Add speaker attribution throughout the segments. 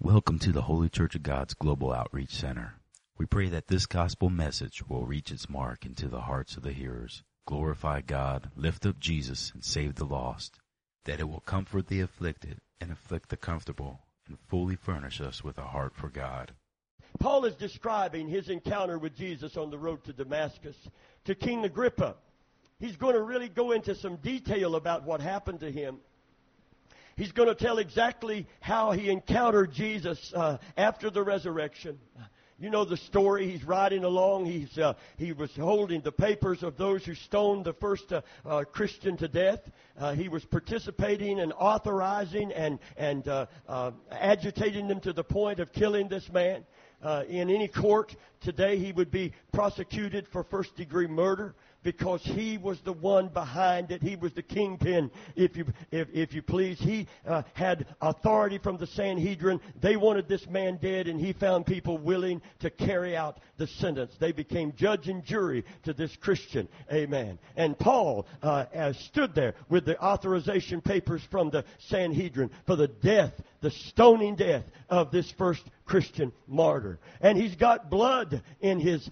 Speaker 1: Welcome to the Holy Church of God's Global Outreach Center. We pray that this gospel message will reach its mark into the hearts of the hearers, glorify God, lift up Jesus, and save the lost, that it will comfort the afflicted and afflict the comfortable, and fully furnish us with a heart for God.
Speaker 2: Paul is describing his encounter with Jesus on the road to Damascus to King Agrippa. He's going to really go into some detail about what happened to him. He's going to tell exactly how he encountered Jesus after the resurrection. You know the story. He's riding along. He was holding the papers of those who stoned the first Christian to death. He was participating and authorizing and agitating them to the point of killing this man. In any court today, he would be prosecuted for first-degree murder, because he was the one behind it. He was the kingpin, if you please. He had authority from the Sanhedrin. They wanted this man dead, and he found people willing to carry out the sentence. They became judge and jury to this Christian. Amen. And Paul stood there with the authorization papers from the Sanhedrin for the death, the stoning death of this first Christian martyr. And he's got blood in his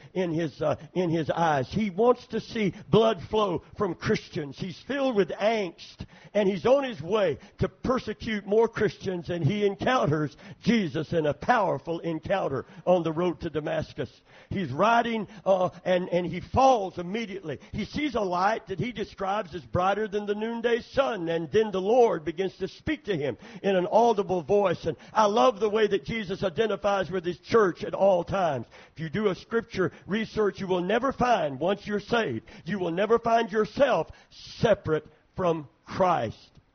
Speaker 2: eyes. He wants to see blood flow from Christians. He's filled with angst, and he's on his way to persecute more Christians, and he encounters Jesus in a powerful encounter on the road to Damascus. He's riding, and he falls immediately. He sees a light that he describes as brighter than the noonday sun, and then the Lord begins to speak to him in an audible voice. And I love the way that Jesus identifies with his church at all times. If you do a scripture research, you will never find, once you're saved, you will never find yourself separate from Christ.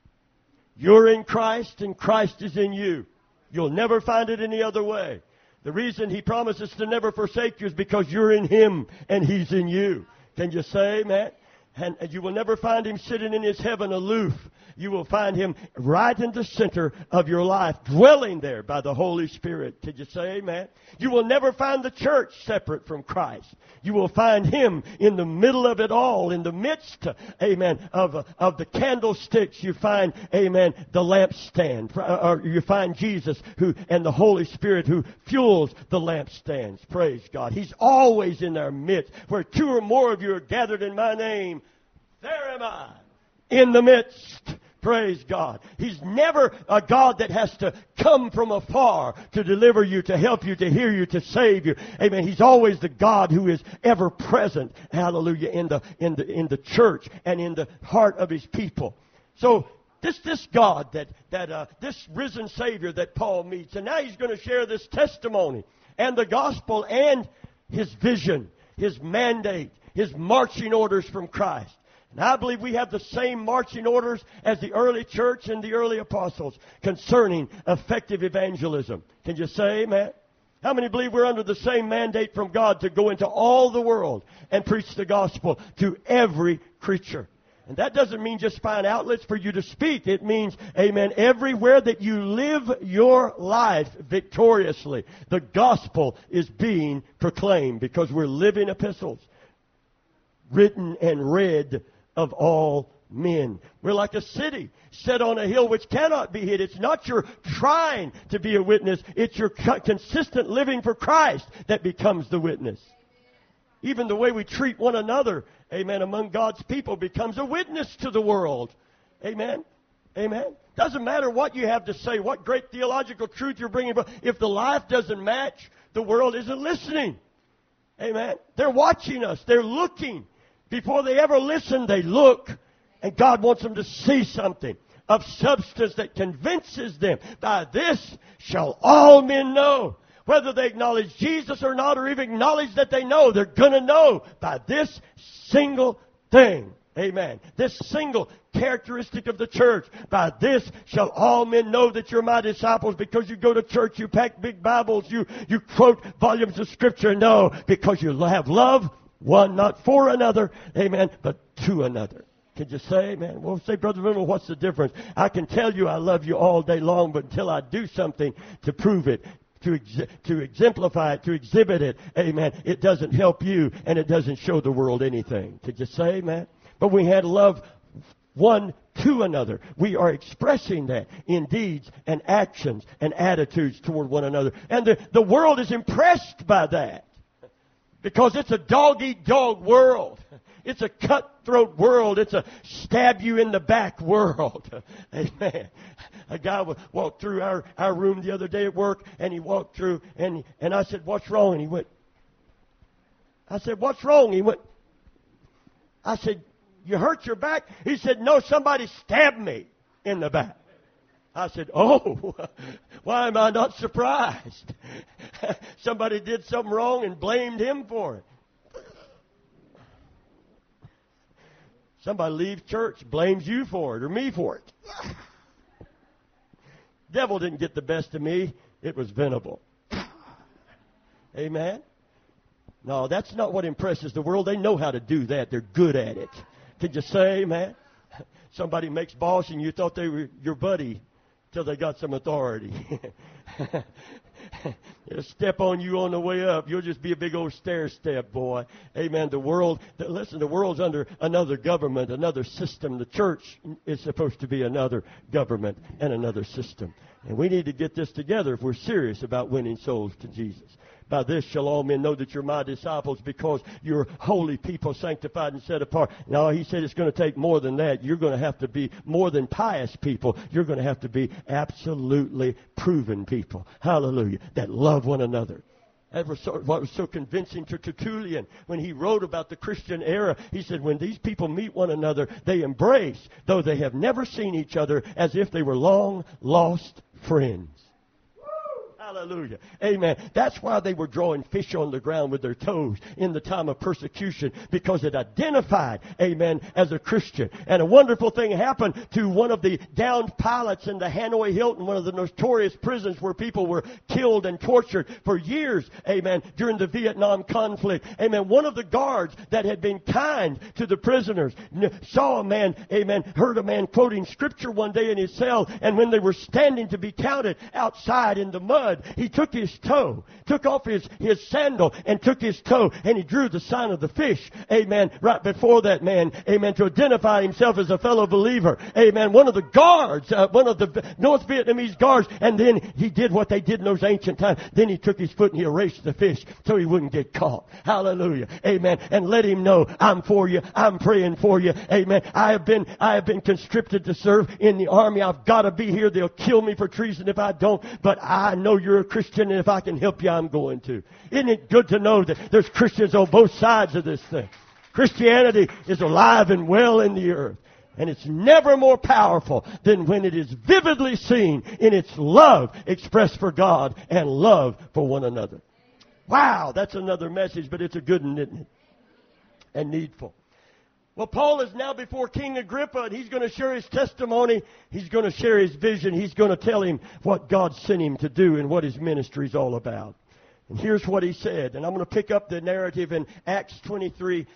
Speaker 2: You're in Christ, and Christ is in you. You'll never find it any other way. The reason He promises to never forsake you is because you're in Him and He's in you. Can you say amen? And you will never find Him sitting in His heaven aloof. You will find Him right in the center of your life, dwelling there by the Holy Spirit. Could you say amen? You will never find the church separate from Christ. You will find Him in the middle of it all, in the midst, amen, of the candlesticks. You find, amen, the lampstand. Or you find Jesus and the Holy Spirit who fuels the lampstands. Praise God. He's always in our midst. Where two or more of you are gathered in my name, there am I in the midst. Praise God. He's never a God that has to come from afar to deliver you, to help you, to hear you, to save you. Amen. He's always the God who is ever present. Hallelujah. In the church and in the heart of His people. So this God this risen Savior that Paul meets, and now he's going to share this testimony and the gospel and his vision, his mandate, his marching orders from Christ. And I believe we have the same marching orders as the early church and the early apostles concerning effective evangelism. Can you say amen? How many believe we're under the same mandate from God to go into all the world and preach the gospel to every creature? And that doesn't mean just find outlets for you to speak. It means, amen, everywhere that you live your life victoriously, the gospel is being proclaimed, because we're living epistles, written and read of all men. We're like a city set on a hill which cannot be hid. It's not your trying to be a witness. It's your consistent living for Christ that becomes the witness. Even the way we treat one another, amen, among God's people becomes a witness to the world. Amen. Amen. Doesn't matter what you have to say, what great theological truth you're bringing, but if the life doesn't match, the world isn't listening. Amen. They're watching us. They're looking. Before they ever listen, they look. And God wants them to see something of substance that convinces them. By this shall all men know. Whether they acknowledge Jesus or not, or even acknowledge that they know, they're going to know by this single thing. Amen. This single characteristic of the church. By this shall all men know that you're my disciples, because you go to church, you pack big Bibles, you quote volumes of Scripture. No, because you have love, one not for another, amen, but to another. Can you say amen? Well, say, Brother Rimmel, what's the difference? I can tell you I love you all day long, but until I do something to prove it, to exemplify it, to exhibit it, amen, it doesn't help you, and it doesn't show the world anything. Could you say amen? But we had love one to another. We are expressing that in deeds and actions and attitudes toward one another. And the world is impressed by that because it's a dog-eat-dog world. It's a cutthroat world. It's a stab-you-in-the-back world. Amen. A guy walked through our room the other day at work, and he walked through, and I said, "What's wrong?" And he went, I said, "What's wrong?" He went, I said, "You hurt your back?" He said, "No, somebody stabbed me in the back." I said, "Oh, why am I not surprised?" Somebody did something wrong and blamed him for it. Somebody leaves church, blames you for it or me for it. Devil didn't get the best of me. It was Venable. Amen? No, that's not what impresses the world. They know how to do that. They're good at it. Did you say, man? Somebody makes boss and you thought they were your buddy till they got some authority. They'll step on you on the way up. You'll just be a big old stair step, boy. Amen. The world's under another government, another system. The church is supposed to be another government and another system. And we need to get this together if we're serious about winning souls to Jesus. By this shall all men know that you're my disciples, because you're holy people, sanctified and set apart. No, he said it's going to take more than that. You're going to have to be more than pious people. You're going to have to be absolutely proven people. Hallelujah. That love one another. That was what was so convincing to Tertullian when he wrote about the Christian era. He said, when these people meet one another, they embrace, though they have never seen each other, as if they were long lost friends. Hallelujah. Amen. That's why they were drawing fish on the ground with their toes in the time of persecution, because it identified, amen, as a Christian. And a wonderful thing happened to one of the downed pilots in the Hanoi Hilton, one of the notorious prisons where people were killed and tortured for years, amen, during the Vietnam conflict. Amen. One of the guards that had been kind to the prisoners saw a man, amen, heard a man quoting scripture one day in his cell, and when they were standing to be counted outside in the mud, he took his toe, took off his sandal and took his toe, and he drew the sign of the fish, amen, right before that man, amen, to identify himself as a fellow believer, amen. One of the guards, one of the North Vietnamese guards, and then he did what they did in those ancient times. Then he took his foot and he erased the fish so he wouldn't get caught. Hallelujah. Amen. And let him know, I'm for you. I'm praying for you. Amen. I have been conscripted to serve in the army. I've got to be here. They'll kill me for treason if I don't, but I know you're a Christian, and if I can help you, I'm going to. Isn't it good to know that there's Christians on both sides of this thing? Christianity is alive and well in the earth. And it's never more powerful than when it is vividly seen in its love expressed for God and love for one another. Wow, that's another message, but it's a good one, isn't it? And needful. Well, Paul is now before King Agrippa, and he's going to share his testimony. He's going to share his vision. He's going to tell him what God sent him to do and what his ministry is all about. And here's what he said. And I'm going to pick up the narrative in Acts 26,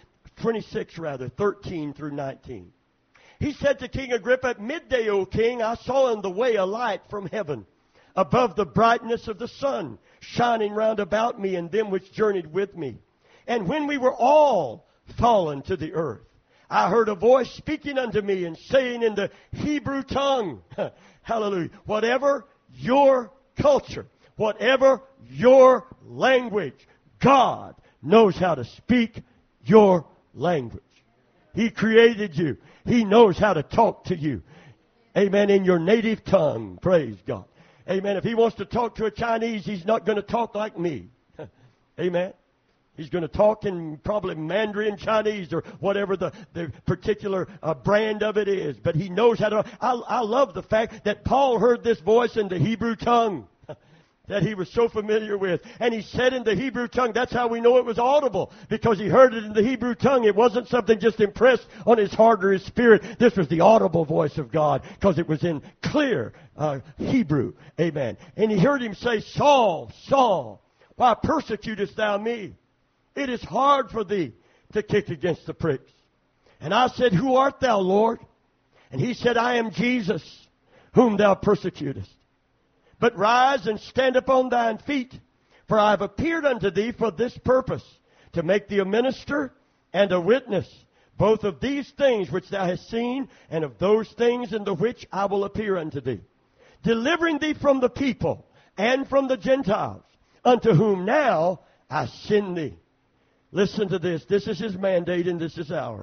Speaker 2: 13 through 19. He said to King Agrippa, at midday, O king, I saw in the way a light from heaven, above the brightness of the sun, shining round about me and them which journeyed with me. And when we were all fallen to the earth, I heard a voice speaking unto me and saying in the Hebrew tongue, hallelujah, whatever your culture, whatever your language, God knows how to speak your language. He created you. He knows how to talk to you. Amen. In your native tongue. Praise God. Amen. If He wants to talk to a Chinese, He's not going to talk like me. Amen. He's going to talk in probably Mandarin Chinese or whatever the particular brand of it is. But He knows how to. I love the fact that Paul heard this voice in the Hebrew tongue that he was so familiar with. And he said in the Hebrew tongue, that's how we know it was audible, because he heard it in the Hebrew tongue. It wasn't something just impressed on his heart or his spirit. This was the audible voice of God, because it was in clear Hebrew. Amen. And he heard him say, Saul, Saul, why persecutest thou me? It is hard for thee to kick against the pricks. And I said, who art thou, Lord? And he said, I am Jesus, whom thou persecutest. But rise and stand upon thine feet, for I have appeared unto thee for this purpose, to make thee a minister and a witness, both of these things which thou hast seen, and of those things in the which I will appear unto thee, delivering thee from the people and from the Gentiles, unto whom now I send thee. Listen to this. This is His mandate and this is ours.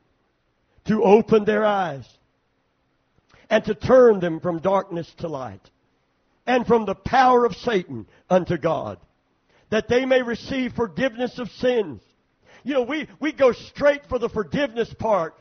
Speaker 2: To open their eyes and to turn them from darkness to light and from the power of Satan unto God, that they may receive forgiveness of sins. You know, we go straight for the forgiveness part.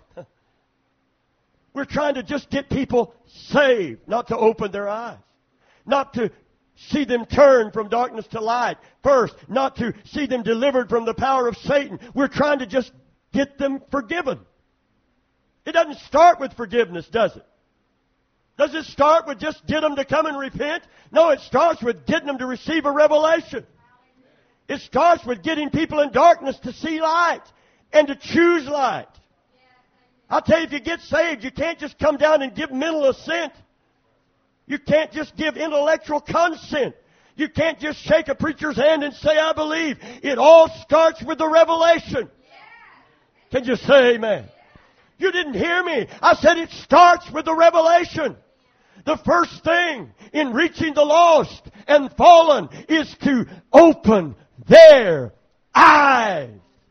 Speaker 2: We're trying to just get people saved, not to open their eyes, not to see them turn from darkness to light first, not to see them delivered from the power of Satan. We're trying to just get them forgiven. It doesn't start with forgiveness, does it? Does it start with just get them to come and repent? No, it starts with getting them to receive a revelation. It starts with getting people in darkness to see light and to choose light. I'll tell you, if you get saved, you can't just come down and give mental assent. You can't just give intellectual consent. You can't just shake a preacher's hand and say, I believe. It all starts with the revelation. Can you say amen? You didn't hear me. I said it starts with the revelation. The first thing in reaching the lost and fallen is to open their eyes.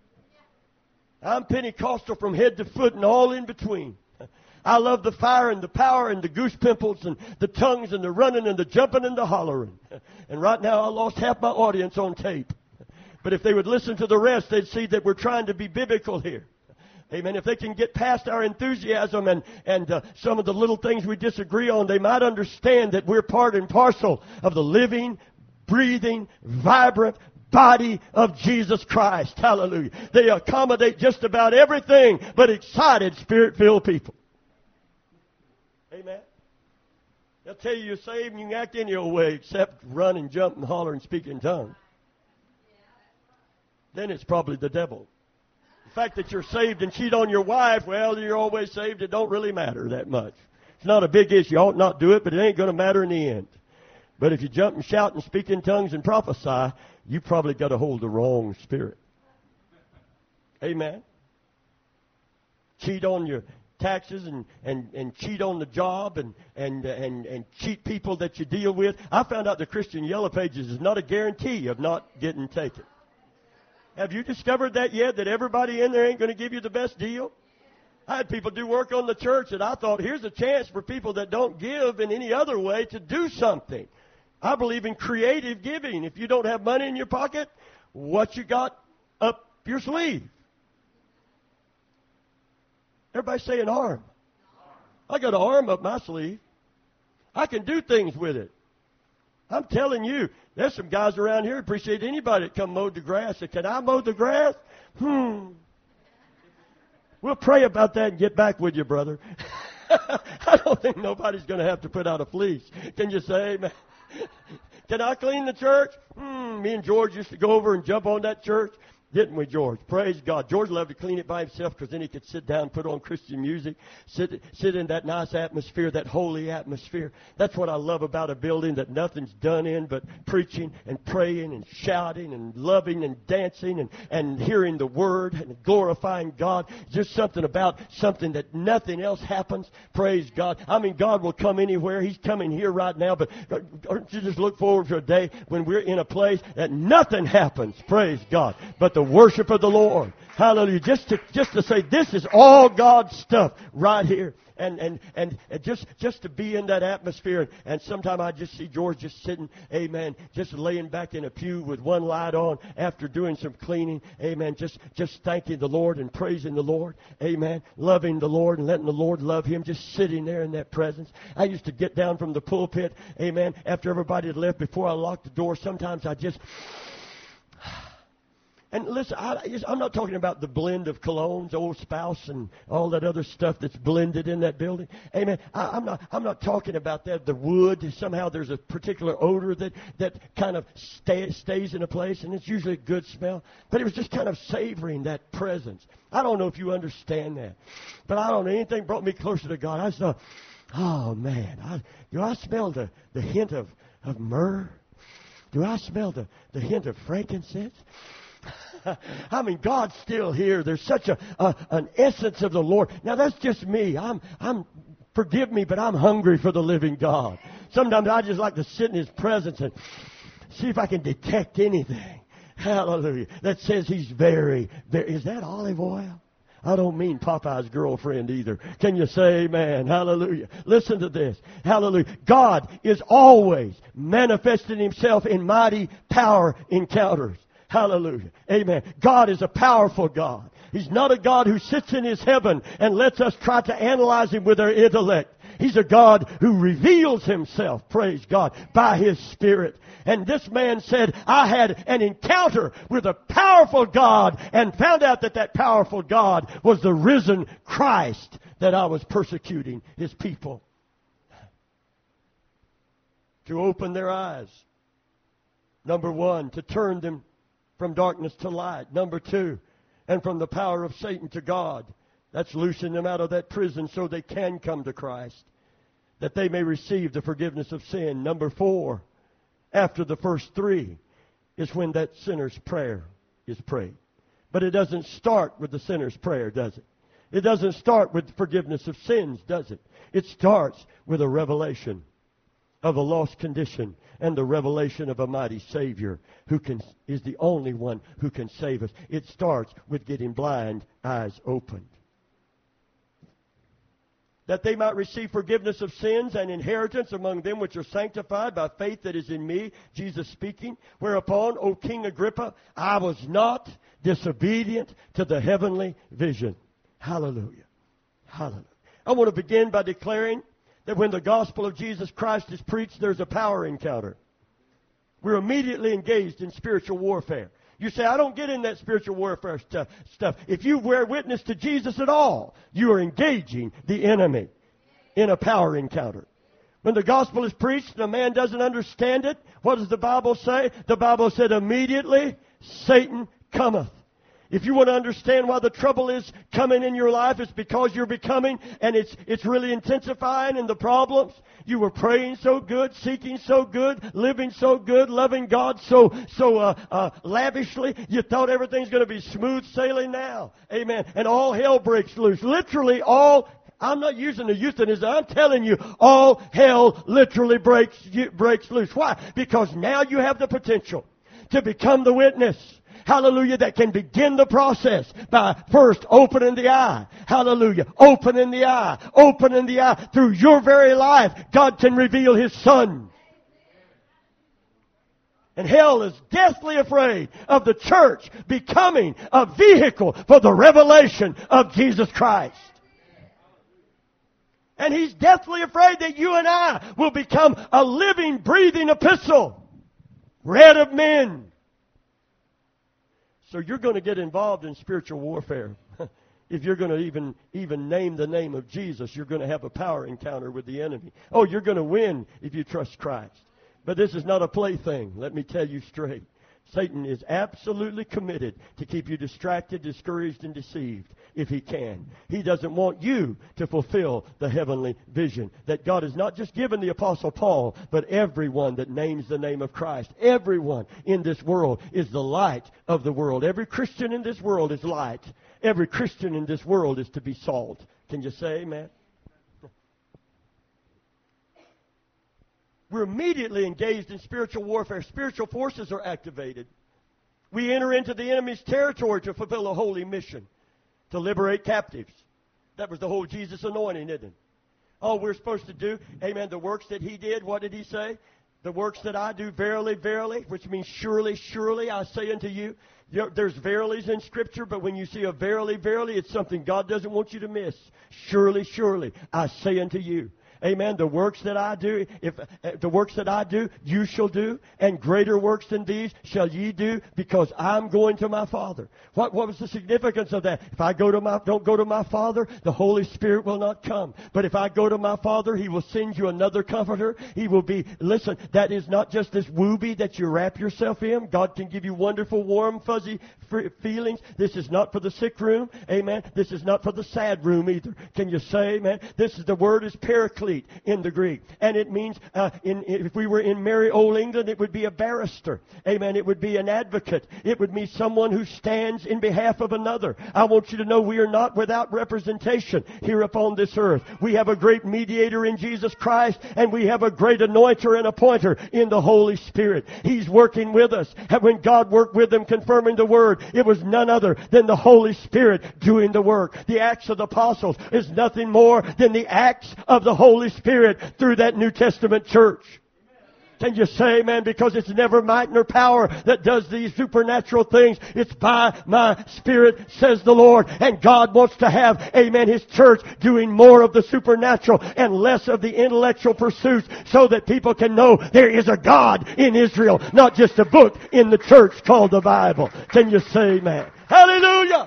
Speaker 2: I'm Pentecostal from head to foot and all in between. I love the fire and the power and the goose pimples and the tongues and the running and the jumping and the hollering. And right now I lost half my audience on tape. But if they would listen to the rest, they'd see that we're trying to be biblical here. Amen. If they can get past our enthusiasm and some of the little things we disagree on, they might understand that we're part and parcel of the living, breathing, vibrant body of Jesus Christ. Hallelujah. They accommodate just about everything but excited, Spirit-filled people. Amen. They'll tell you you're saved and you can act any old way except run and jump and holler and speak in tongues. Then it's probably the devil. The fact that you're saved and cheat on your wife, well, you're always saved. It don't really matter that much. It's not a big issue. You ought not do it, but it ain't going to matter in the end. But if you jump and shout and speak in tongues and prophesy, you probably got a hold of the wrong spirit. Amen. Cheat on your taxes and cheat on the job and cheat people that you deal with. I found out the Christian Yellow Pages is not a guarantee of not getting taken. Have you discovered that yet, that everybody in there ain't going to give you the best deal? I had people do work on the church, and I thought, here's a chance for people that don't give in any other way to do something. I believe in creative giving. If you don't have money in your pocket, what you got up your sleeve? Everybody say an arm. I got an arm up my sleeve. I can do things with it. I'm telling you, there's some guys around here who appreciate anybody that come mow the grass. Say, can I mow the grass? We'll pray about that and get back with you, brother. I don't think nobody's going to have to put out a fleece. Can you say amen? Can I clean the church? Me and George used to go over and jump on that church. Didn't we, George? Praise God. George loved to clean it by himself because then he could sit down, put on Christian music, sit in that nice atmosphere, that holy atmosphere. That's what I love about a building that nothing's done in but preaching and praying and shouting and loving and dancing and hearing the Word and glorifying God. Just something about something that nothing else happens. Praise God. I mean, God will come anywhere. He's coming here right now, but aren't you just look forward to a day when we're in a place that nothing happens. Praise God. But the worship of the Lord. Hallelujah. Just to say this is all God's stuff right here. And just to be in that atmosphere. And sometimes I just see George just sitting, amen, just laying back in a pew with one light on after doing some cleaning. Amen. Just thanking the Lord and praising the Lord. Amen. Loving the Lord and letting the Lord love Him. Just sitting there in that presence. I used to get down from the pulpit, amen, after everybody had left, before I locked the door. Sometimes I just... And listen, I'm not talking about the blend of colognes, Old Spouse, and all that other stuff that's blended in that building. Amen. I'm not talking about that. The wood, somehow there's a particular odor that kind of stays in a place, and it's usually a good smell. But it was just kind of savoring that presence. I don't know if you understand that. But I don't know. Anything brought me closer to God. I thought, oh, man, do I smell the hint of myrrh? Do I smell the hint of frankincense? I mean, God's still here. There's such an essence of the Lord. Now, that's just me. Forgive me, but I'm hungry for the living God. Sometimes I just like to sit in His presence and see if I can detect anything. Hallelujah. That says He's very, very... Is that olive oil? I don't mean Popeye's girlfriend either. Can you say amen? Hallelujah. Listen to this. Hallelujah. God is always manifesting Himself in mighty power encounters. Hallelujah. Amen. God is a powerful God. He's not a God who sits in His heaven and lets us try to analyze Him with our intellect. He's a God who reveals Himself, praise God, by His Spirit. And this man said, I had an encounter with a powerful God and found out that that powerful God was the risen Christ that I was persecuting His people. To open their eyes. Number one, to turn them from darkness to light. Number two, and from the power of Satan to God. That's loosing them out of that prison so they can come to Christ, that they may receive the forgiveness of sin. Number four, after the first three, is when that sinner's prayer is prayed. But it doesn't start with the sinner's prayer, does it? It doesn't start with forgiveness of sins, does it? It starts with a revelation of a lost condition and the revelation of a mighty Savior who is the only one who can save us. It starts with getting blind eyes opened. That they might receive forgiveness of sins and inheritance among them which are sanctified by faith that is in me, Jesus speaking. Whereupon, O King Agrippa, I was not disobedient to the heavenly vision. Hallelujah. Hallelujah. I want to begin by declaring that when the gospel of Jesus Christ is preached, there's a power encounter. We're immediately engaged in spiritual warfare. You say, I don't get in that spiritual warfare stuff. If you bear witness to Jesus at all, you are engaging the enemy in a power encounter. When the gospel is preached and a man doesn't understand it, what does the Bible say? The Bible said, immediately Satan cometh. If you want to understand why the trouble is coming in your life, it's because you're becoming, and it's really intensifying in the problems. You were praying so good, seeking so good, living so good, loving God so lavishly. You thought everything's going to be smooth sailing now. Amen. And all hell breaks loose. Literally all. I'm not using the euphemism. I'm telling you, all hell literally breaks loose. Why? Because now you have the potential to become the witness. Hallelujah, that can begin the process by first opening the eye. Hallelujah, opening the eye. Opening the eye. Through your very life, God can reveal His Son. And hell is deathly afraid of the church becoming a vehicle for the revelation of Jesus Christ. And He's deathly afraid that you and I will become a living, breathing epistle, read of men. So you're going to get involved in spiritual warfare. If you're going to even name the name of Jesus, you're going to have a power encounter with the enemy. Oh, you're going to win if you trust Christ. But this is not a plaything. Let me tell you straight. Satan is absolutely committed to keep you distracted, discouraged, and deceived if he can. He doesn't want you to fulfill the heavenly vision that God has not just given the Apostle Paul, but everyone that names the name of Christ. Everyone in this world is the light of the world. Every Christian in this world is light. Every Christian in this world is to be salt. Can you say amen? We're immediately engaged in spiritual warfare. Spiritual forces are activated. We enter into the enemy's territory to fulfill a holy mission, to liberate captives. That was the whole Jesus anointing, isn't it? All we're supposed to do, amen, the works that He did, what did He say? The works that I do, verily, verily, which means surely, surely, I say unto you. There's verilies in Scripture, but when you see a verily, verily, it's something God doesn't want you to miss. Surely, surely, I say unto you. Amen. The works that I do, you shall do, and greater works than these shall ye do, because I'm going to my Father. What was the significance of that? If I don't go to my Father, the Holy Spirit will not come. But if I go to my Father, He will send you another Comforter. He will be, listen, that is not just this wooby that you wrap yourself in. God can give you wonderful, warm, fuzzy feelings. This is not for the sick room. Amen. This is not for the sad room either. Can you say, amen? The word is paraclete. paraclete in the Greek. And it means, if we were in merry old England, it would be a barrister. Amen. It would be an advocate. It would be someone who stands in behalf of another. I want you to know we are not without representation here upon this earth. We have a great mediator in Jesus Christ, and we have a great anointer and appointer in the Holy Spirit. He's working with us. And when God worked with them confirming the Word, it was none other than the Holy Spirit doing the work. The Acts of the Apostles is nothing more than the acts of the Holy Spirit through that New Testament church. Can you say amen? Because it's never might nor power that does these supernatural things. It's by my Spirit, says the Lord. And God wants to have, amen, His church doing more of the supernatural and less of the intellectual pursuits so that people can know there is a God in Israel, not just a book in the church called the Bible. Can you say amen? Hallelujah!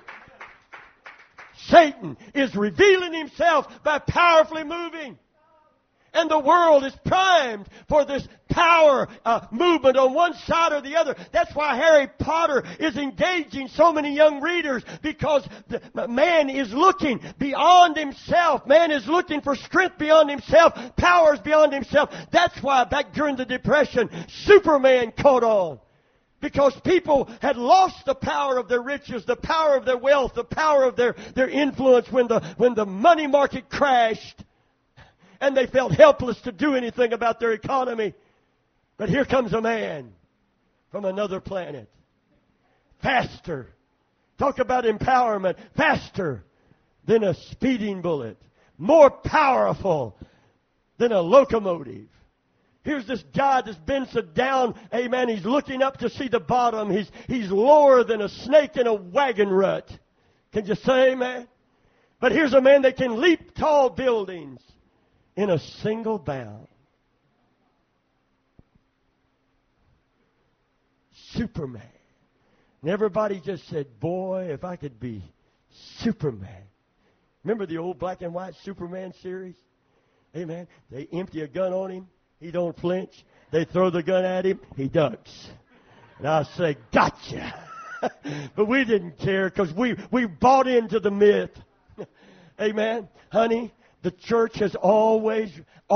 Speaker 2: Satan is revealing himself by powerfully moving. And the world is primed for this power movement on one side or the other. That's why Harry Potter is engaging so many young readers, because man is looking beyond himself. Man is looking for strength beyond himself, powers beyond himself. That's why back during the Depression, Superman caught on. Because people had lost the power of their riches, the power of their wealth, the power of their influence when the money market crashed. And they felt helpless to do anything about their economy. But here comes a man from another planet. Faster. Talk about empowerment. Faster than a speeding bullet. More powerful than a locomotive. Here's this guy that's been so down. Amen. He's looking up to see the bottom. He's lower than a snake in a wagon rut. Can you say amen? But here's a man that can leap tall buildings in a single bound. Superman. And everybody just said, boy, if I could be Superman. Remember the old black and white Superman series? Amen. They empty a gun on him. He don't flinch. They throw the gun at him. He ducks. And I say, gotcha. But we didn't care because we bought into the myth. Amen. Honey, the church has always,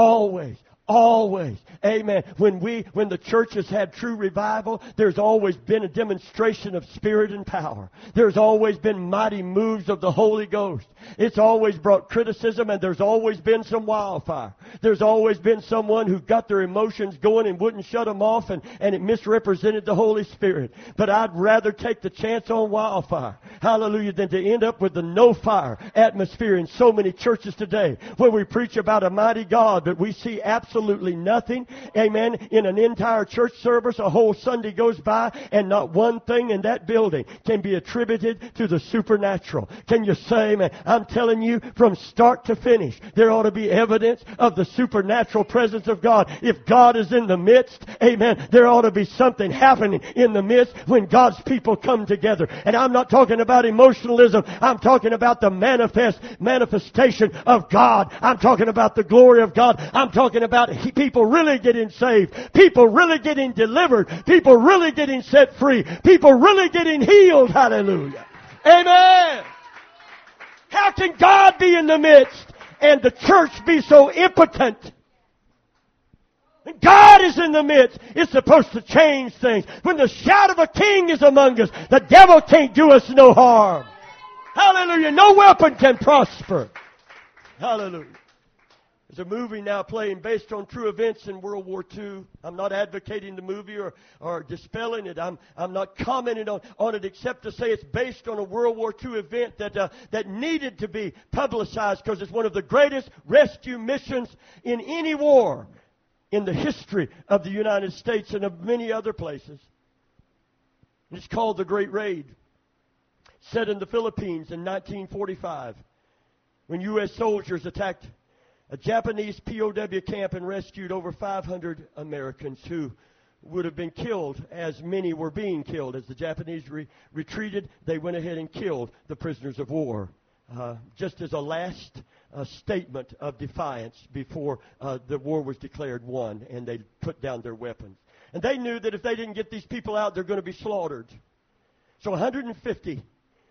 Speaker 2: amen. When the church has had true revival, there's always been a demonstration of spirit and power. There's always been mighty moves of the Holy Ghost. It's always brought criticism, and there's always been some wildfire. There's always been someone who got their emotions going and wouldn't shut them off, and it misrepresented the Holy Spirit. But I'd rather take the chance on wildfire, hallelujah, than to end up with the no fire atmosphere in so many churches today, where we preach about a mighty God, but we see absolutely nothing, amen, in an entire church service. A whole Sunday goes by, and not one thing in that building can be attributed to the supernatural. Can you say amen? I'm telling you, from start to finish, there ought to be evidence of the supernatural presence of God. If God is in the midst, amen, there ought to be something happening in the midst when God's people come together. And I'm not talking about emotionalism. I'm talking about the manifestation of God. I'm talking about the glory of God. I'm talking about people really getting saved. People really getting delivered. People really getting set free. People really getting healed. Hallelujah. Amen. How can God be in the midst and the church be so impotent? When God is in the midst, it's supposed to change things. When the shout of a king is among us, the devil can't do us no harm. Hallelujah. No weapon can prosper. Hallelujah. There's a movie now playing based on true events in World War II. I'm not advocating the movie or dispelling it. I'm not commenting on it except to say it's based on a World War II event that needed to be publicized because it's one of the greatest rescue missions in any war in the history of the United States and of many other places. It's called The Great Raid. Set in the Philippines in 1945 when U.S. soldiers attacked a Japanese POW camp and rescued over 500 Americans who would have been killed as many were being killed. As the Japanese retreated, they went ahead and killed the prisoners of war, just as a last statement of defiance before the war was declared won and they put down their weapons. And they knew that if they didn't get these people out, they're going to be slaughtered. So 150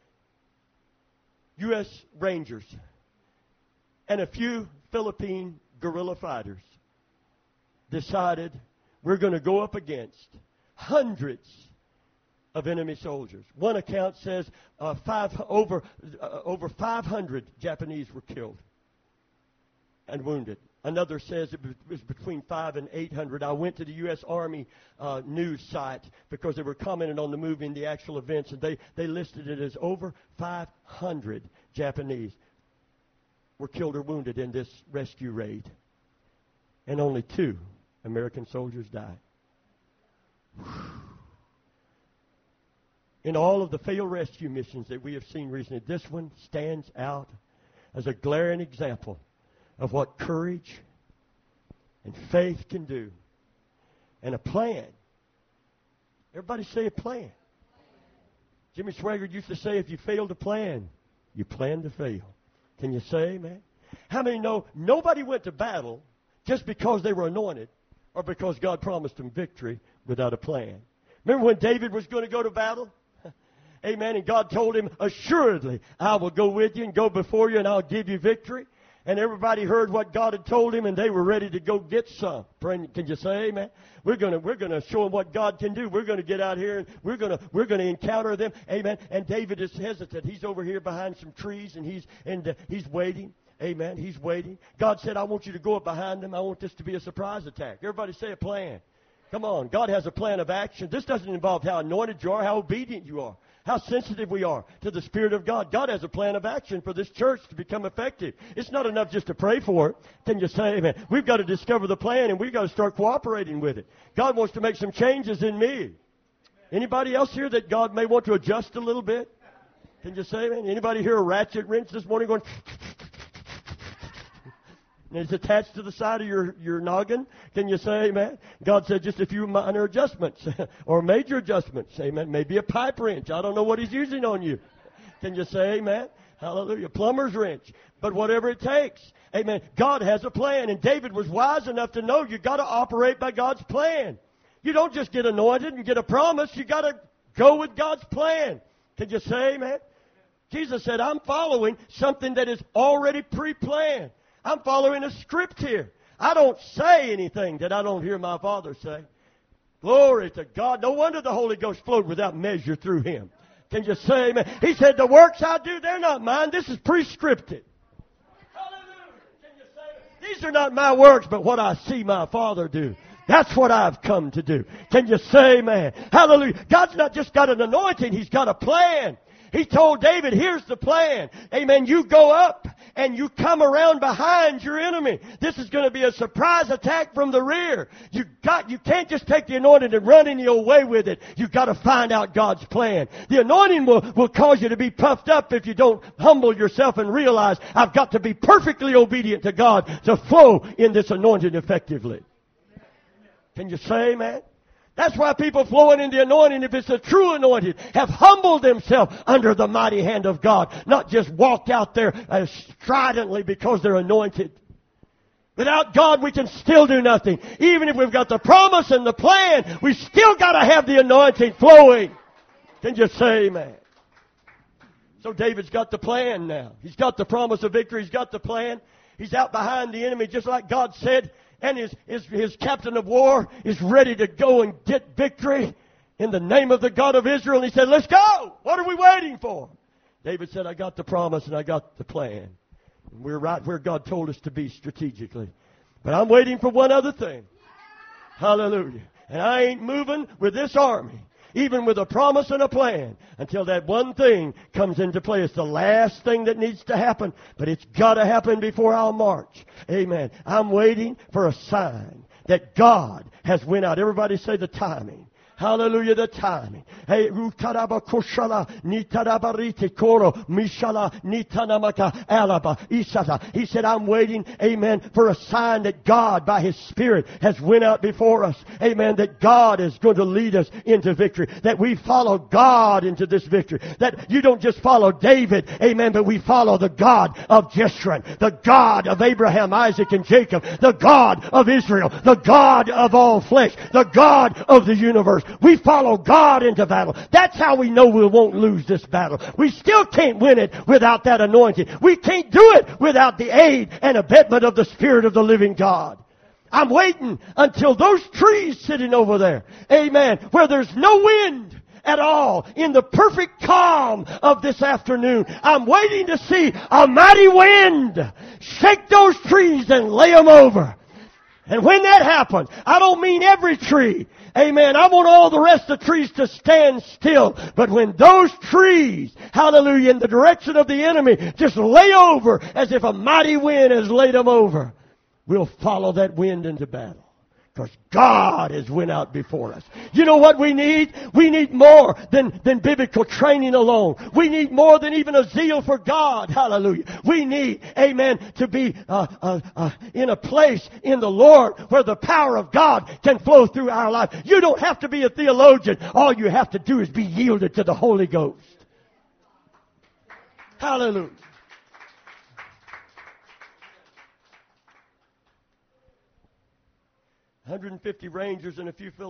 Speaker 2: U.S. Rangers and a few Philippine guerrilla fighters decided we're going to go up against hundreds of enemy soldiers. One account says over 500 Japanese were killed and wounded. Another says it was between 500 and 800. I went to the U.S. Army news site because they were commenting on the movie and the actual events, and they listed it as over 500 Japanese were killed or wounded in this rescue raid. And only 2 American soldiers died. In all of the failed rescue missions that we have seen recently, this one stands out as a glaring example of what courage and faith can do. And a plan. Everybody say a plan. Jimmy Swaggart used to say, if you fail to plan, you plan to fail. Can you say amen? How many know nobody went to battle just because they were anointed or because God promised them victory without a plan? Remember when David was going to go to battle? Amen. And God told him, assuredly, I will go with you and go before you and I'll give you victory. And everybody heard what God had told him, and they were ready to go get some. Can you say amen? We're going to show them what God can do. We're going to get out here, and we're going to encounter them. Amen. And David is hesitant. He's over here behind some trees, and he's waiting. Amen. He's waiting. God said, I want you to go up behind them. I want this to be a surprise attack. Everybody say a plan. Come on. God has a plan of action. This doesn't involve how anointed you are, how obedient you are, how sensitive we are to the Spirit of God. God has a plan of action for this church to become effective. It's not enough just to pray for it. Can you say amen? We've got to discover the plan, and we've got to start cooperating with it. God wants to make some changes in me. Anybody else here that God may want to adjust a little bit? Can you say amen? Anybody here a ratchet wrench this morning going... And it's attached to the side of your noggin. Can you say amen? God said just a few minor adjustments or major adjustments. Amen. Maybe a pipe wrench. I don't know what he's using on you. Can you say amen? Hallelujah. Plumber's wrench. But whatever it takes. Amen. God has a plan. And David was wise enough to know you've got to operate by God's plan. You don't just get anointed and get a promise. You've got to go with God's plan. Can you say amen? Jesus said, I'm following something that is already pre-planned. I'm following a script here. I don't say anything that I don't hear my Father say. Glory to God. No wonder the Holy Ghost flowed without measure through him. Can you say amen? He said, the works I do, they're not mine. This is pre-scripted. Hallelujah. Can you say, these are not my works, but what I see my Father do. That's what I've come to do. Can you say amen? Hallelujah. God's not just got an anointing. He's got a plan. He told David, here's the plan. Amen. You go up and you come around behind your enemy. This is going to be a surprise attack from the rear. You can't just take the anointing and run any old way with it. You've got to find out God's plan. The anointing will cause you to be puffed up if you don't humble yourself and realize I've got to be perfectly obedient to God to flow in this anointing effectively. Can you say amen? That's why people flowing in the anointing, if it's a true anointing, have humbled themselves under the mighty hand of God. Not just walked out there stridently because they're anointed. Without God, we can still do nothing. Even if we've got the promise and the plan, we still got to have the anointing flowing. Can you say amen? So David's got the plan now. He's got the promise of victory. He's got the plan. He's out behind the enemy just like God said. And his captain of war is ready to go and get victory in the name of the God of Israel. And he said, let's go. What are we waiting for? David said, I got the promise and I got the plan. And we're right where God told us to be strategically. But I'm waiting for one other thing. Hallelujah. And I ain't moving with this army, even with a promise and a plan, until that one thing comes into play. It's the last thing that needs to happen, but it's got to happen before I'll march. Amen. I'm waiting for a sign that God has went out. Everybody say the timing. Hallelujah, the timing. Hey, Rutaraba Koshala, Nitarabarite Koro, Mishala, Nitanamaka, Alaba, Isata. He said, I'm waiting, amen, for a sign that God, by His Spirit, has went out before us. Amen, that God is going to lead us into victory. That we follow God into this victory. That you don't just follow David, amen, but we follow the God of Jeshurun, the God of Abraham, Isaac, and Jacob, the God of Israel, the God of all flesh, the God of the universe. We follow God into battle. That's how we know we won't lose this battle. We still can't win it without that anointing. We can't do it without the aid and abetment of the Spirit of the living God. I'm waiting until those trees sitting over there, amen, where there's no wind at all, in the perfect calm of this afternoon, I'm waiting to see a mighty wind shake those trees and lay them over. And when that happens, I don't mean every tree. Amen. I want all the rest of the trees to stand still. But when those trees, hallelujah, in the direction of the enemy, just lay over as if a mighty wind has laid them over, we'll follow that wind into battle. Because God has went out before us. You know what we need? We need more than biblical training alone. We need more than even a zeal for God. Hallelujah. We need, amen, to be in a place in the Lord where the power of God can flow through our life. You don't have to be a theologian. All you have to do is be yielded to the Holy Ghost. Hallelujah. $150 Rangers and a few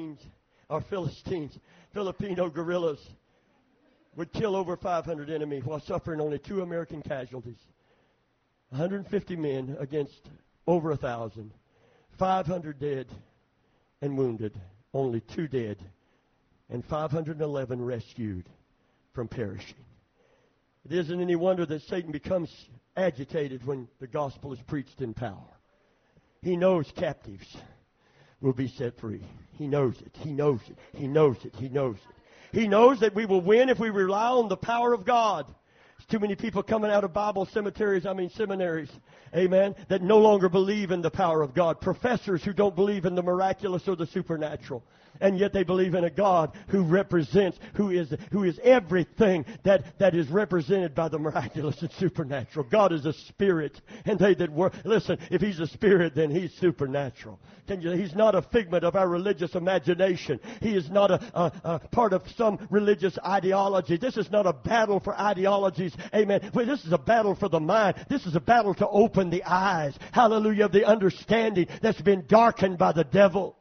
Speaker 2: Filipino guerrillas would kill over 500 enemies while suffering only 2 American casualties. 150 men against over 1,000. 500 dead and wounded. Only 2 dead. And 511 rescued from perishing. It isn't any wonder that Satan becomes agitated when the gospel is preached in power. He knows captives will be set free. He knows it. He knows it. He knows it. He knows it. He knows that we will win if we rely on the power of God. There's too many people coming out of seminaries, amen, that no longer believe in the power of God. Professors who don't believe in the miraculous or the supernatural. And yet they believe in a God who represents, who is everything that is represented by the miraculous and supernatural. God is a spirit, and they that work. Listen, if He's a spirit, then He's supernatural. He's not a figment of our religious imagination. He is not a part of some religious ideology. This is not a battle for ideologies. Amen. Well, this is a battle for the mind. This is a battle to open the eyes. Hallelujah, of the understanding that's been darkened by the devil.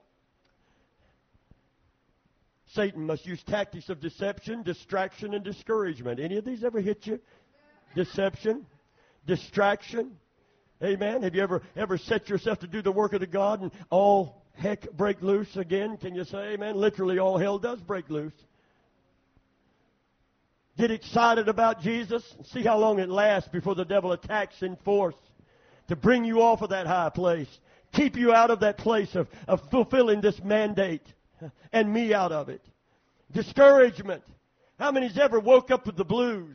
Speaker 2: Satan must use tactics of deception, distraction, and discouragement. Any of these ever hit you? Deception, distraction. Amen. Have you ever set yourself to do the work of the God and all heck break loose again? Can you say amen? Literally all hell does break loose. Get excited about Jesus and see how long it lasts before the devil attacks in force to bring you off of that high place. Keep you out of that place of fulfilling this mandate. And me out of it. Discouragement. How many's ever woke up with the blues?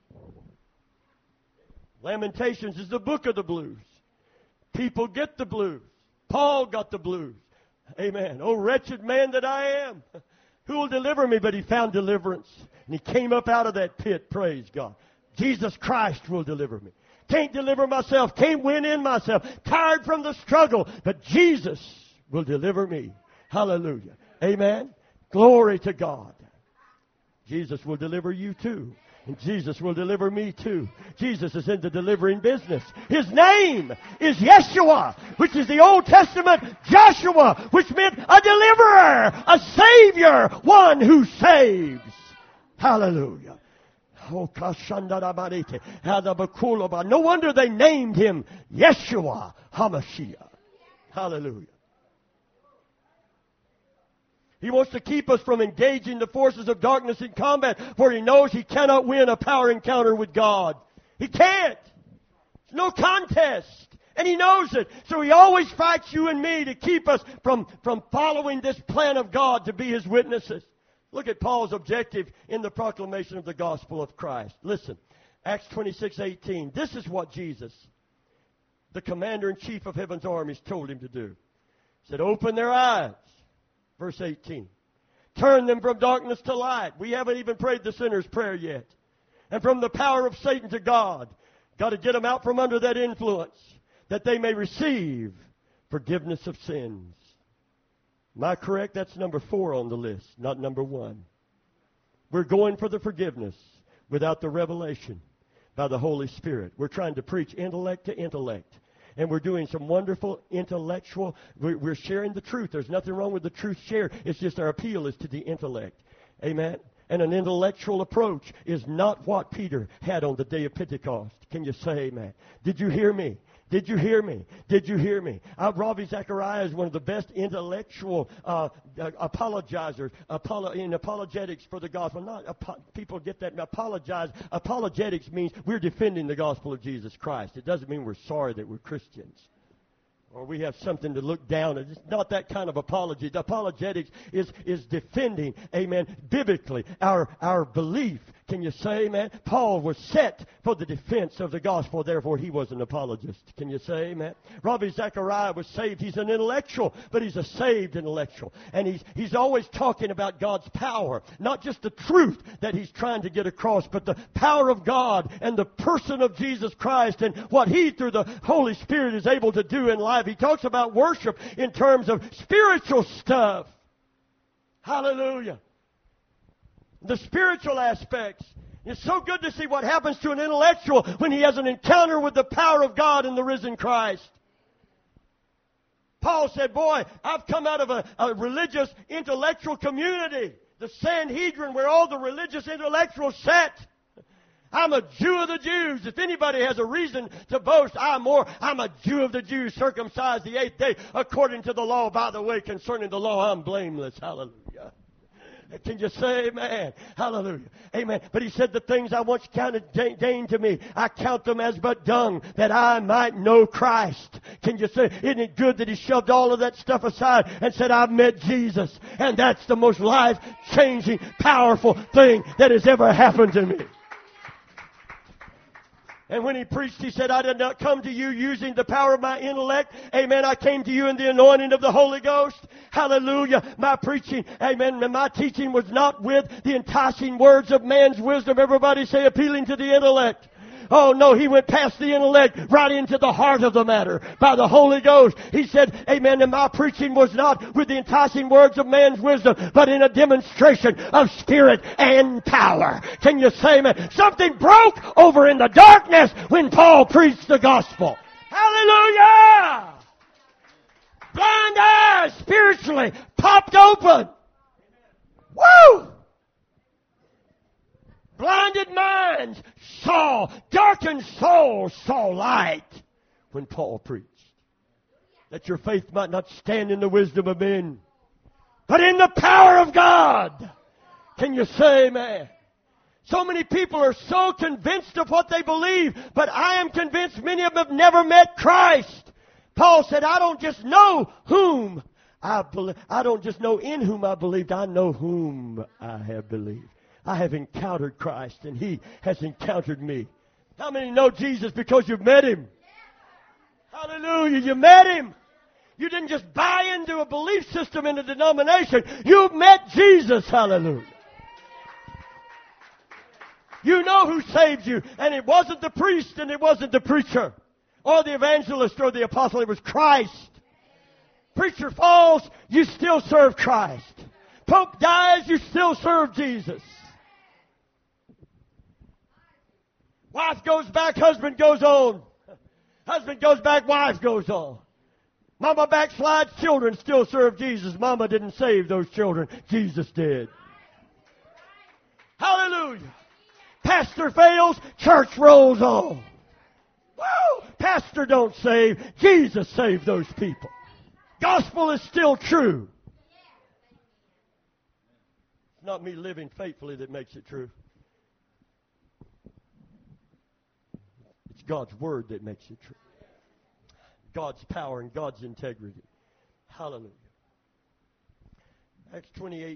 Speaker 2: Lamentations is the book of the blues. People get the blues. Paul got the blues. Amen. Oh, wretched man that I am. Who will deliver me? But he found deliverance. And he came up out of that pit. Praise God. Jesus Christ will deliver me. Can't deliver myself. Can't win in myself. Tired from the struggle. But Jesus will deliver me. Hallelujah. Amen. Glory to God. Jesus will deliver you too. And Jesus will deliver me too. Jesus is in the delivering business. His name is Yeshua, which is the Old Testament Joshua, which meant a deliverer, a savior, one who saves. Hallelujah. No wonder they named him Yeshua HaMashiach. Hallelujah. He wants to keep us from engaging the forces of darkness in combat, for he knows he cannot win a power encounter with God. He can't. It's no contest. And he knows it. So he always fights you and me to keep us from following this plan of God to be his witnesses. Look at Paul's objective in the proclamation of the gospel of Christ. Listen, Acts 26:18. This is what Jesus, the commander-in-chief of heaven's armies, told him to do. He said, open their eyes. Verse 18. Turn them from darkness to light. We haven't even prayed the sinner's prayer yet. And from the power of Satan to God. Got to get them out from under that influence, that they may receive forgiveness of sins. Am I correct? That's number 4 on the list, not number 1. We're going for the forgiveness without the revelation by the Holy Spirit. We're trying to preach intellect to intellect. And we're doing some wonderful intellectual, we're sharing the truth. There's nothing wrong with the truth shared. It's just our appeal is to the intellect. Amen? And an intellectual approach is not what Peter had on the day of Pentecost. Can you say amen? Did you hear me? Did you hear me? Did you hear me? Ravi Zachariah is one of the best intellectual apologizers in apologetics for the gospel. People get that and apologize. Apologetics means we're defending the gospel of Jesus Christ. It doesn't mean we're sorry that we're Christians, or we have something to look down at. It's not that kind of apology. The apologetics is defending, amen, biblically, our belief. Can you say amen? Paul was set for the defense of the gospel, therefore he was an apologist. Can you say amen? Ravi Zachariah was saved. He's an intellectual, but he's a saved intellectual. And he's always talking about God's power, not just the truth that he's trying to get across, but the power of God and the person of Jesus Christ and what he, through the Holy Spirit, is able to do in life. He talks about worship in terms of spiritual stuff. Hallelujah. The spiritual aspects. It's so good to see what happens to an intellectual when he has an encounter with the power of God and the risen Christ. Paul said, boy, I've come out of a religious intellectual community, the Sanhedrin, where all the religious intellectuals sat. I'm a Jew of the Jews. If anybody has a reason to boast, I'm a Jew of the Jews, circumcised the 8th day according to the law. By the way, concerning the law, I'm blameless. Hallelujah. Can you say amen? Hallelujah. Amen. But he said, the things I once counted gain to me, I count them as but dung, that I might know Christ. Can you say, isn't it good that he shoved all of that stuff aside and said, I've met Jesus. And that's the most life-changing, powerful thing that has ever happened to me. And when he preached, he said, I did not come to you using the power of my intellect. Amen. I came to you in the anointing of the Holy Ghost. Hallelujah. My preaching, amen, and my teaching was not with the enticing words of man's wisdom. Everybody say appealing to the intellect. Oh no, he went past the intellect right into the heart of the matter by the Holy Ghost. He said, amen, and my preaching was not with the enticing words of man's wisdom, but in a demonstration of spirit and power. Can you say amen? Something broke over in the darkness when Paul preached the gospel. Hallelujah! Blind eyes spiritually popped open. Woo! Blinded minds saw, darkened souls saw light when Paul preached. That your faith might not stand in the wisdom of men, but in the power of God. Can you say amen? So many people are so convinced of what they believe, but I am convinced many of them have never met Christ. Paul said, I don't just know whom I believe. I don't just know in whom I believed. I know whom I have believed. I have encountered Christ, and He has encountered me. How many know Jesus because you've met Him? Hallelujah, you met Him. You didn't just buy into a belief system in a denomination. You've met Jesus, hallelujah. You know who saved you, and it wasn't the priest, and it wasn't the preacher, or the evangelist, or the apostle. It was Christ. Preacher falls, you still serve Christ. Pope dies, you still serve Jesus. Wife goes back, husband goes on. Husband goes back, wife goes on. Mama backslides, children still serve Jesus. Mama didn't save those children. Jesus did. Hallelujah. Pastor fails, church rolls on. Woo! Pastor don't save, Jesus saved those people. Gospel is still true. It's not me living faithfully that makes it true. It's God's Word that makes it true. God's power and God's integrity. Hallelujah. Acts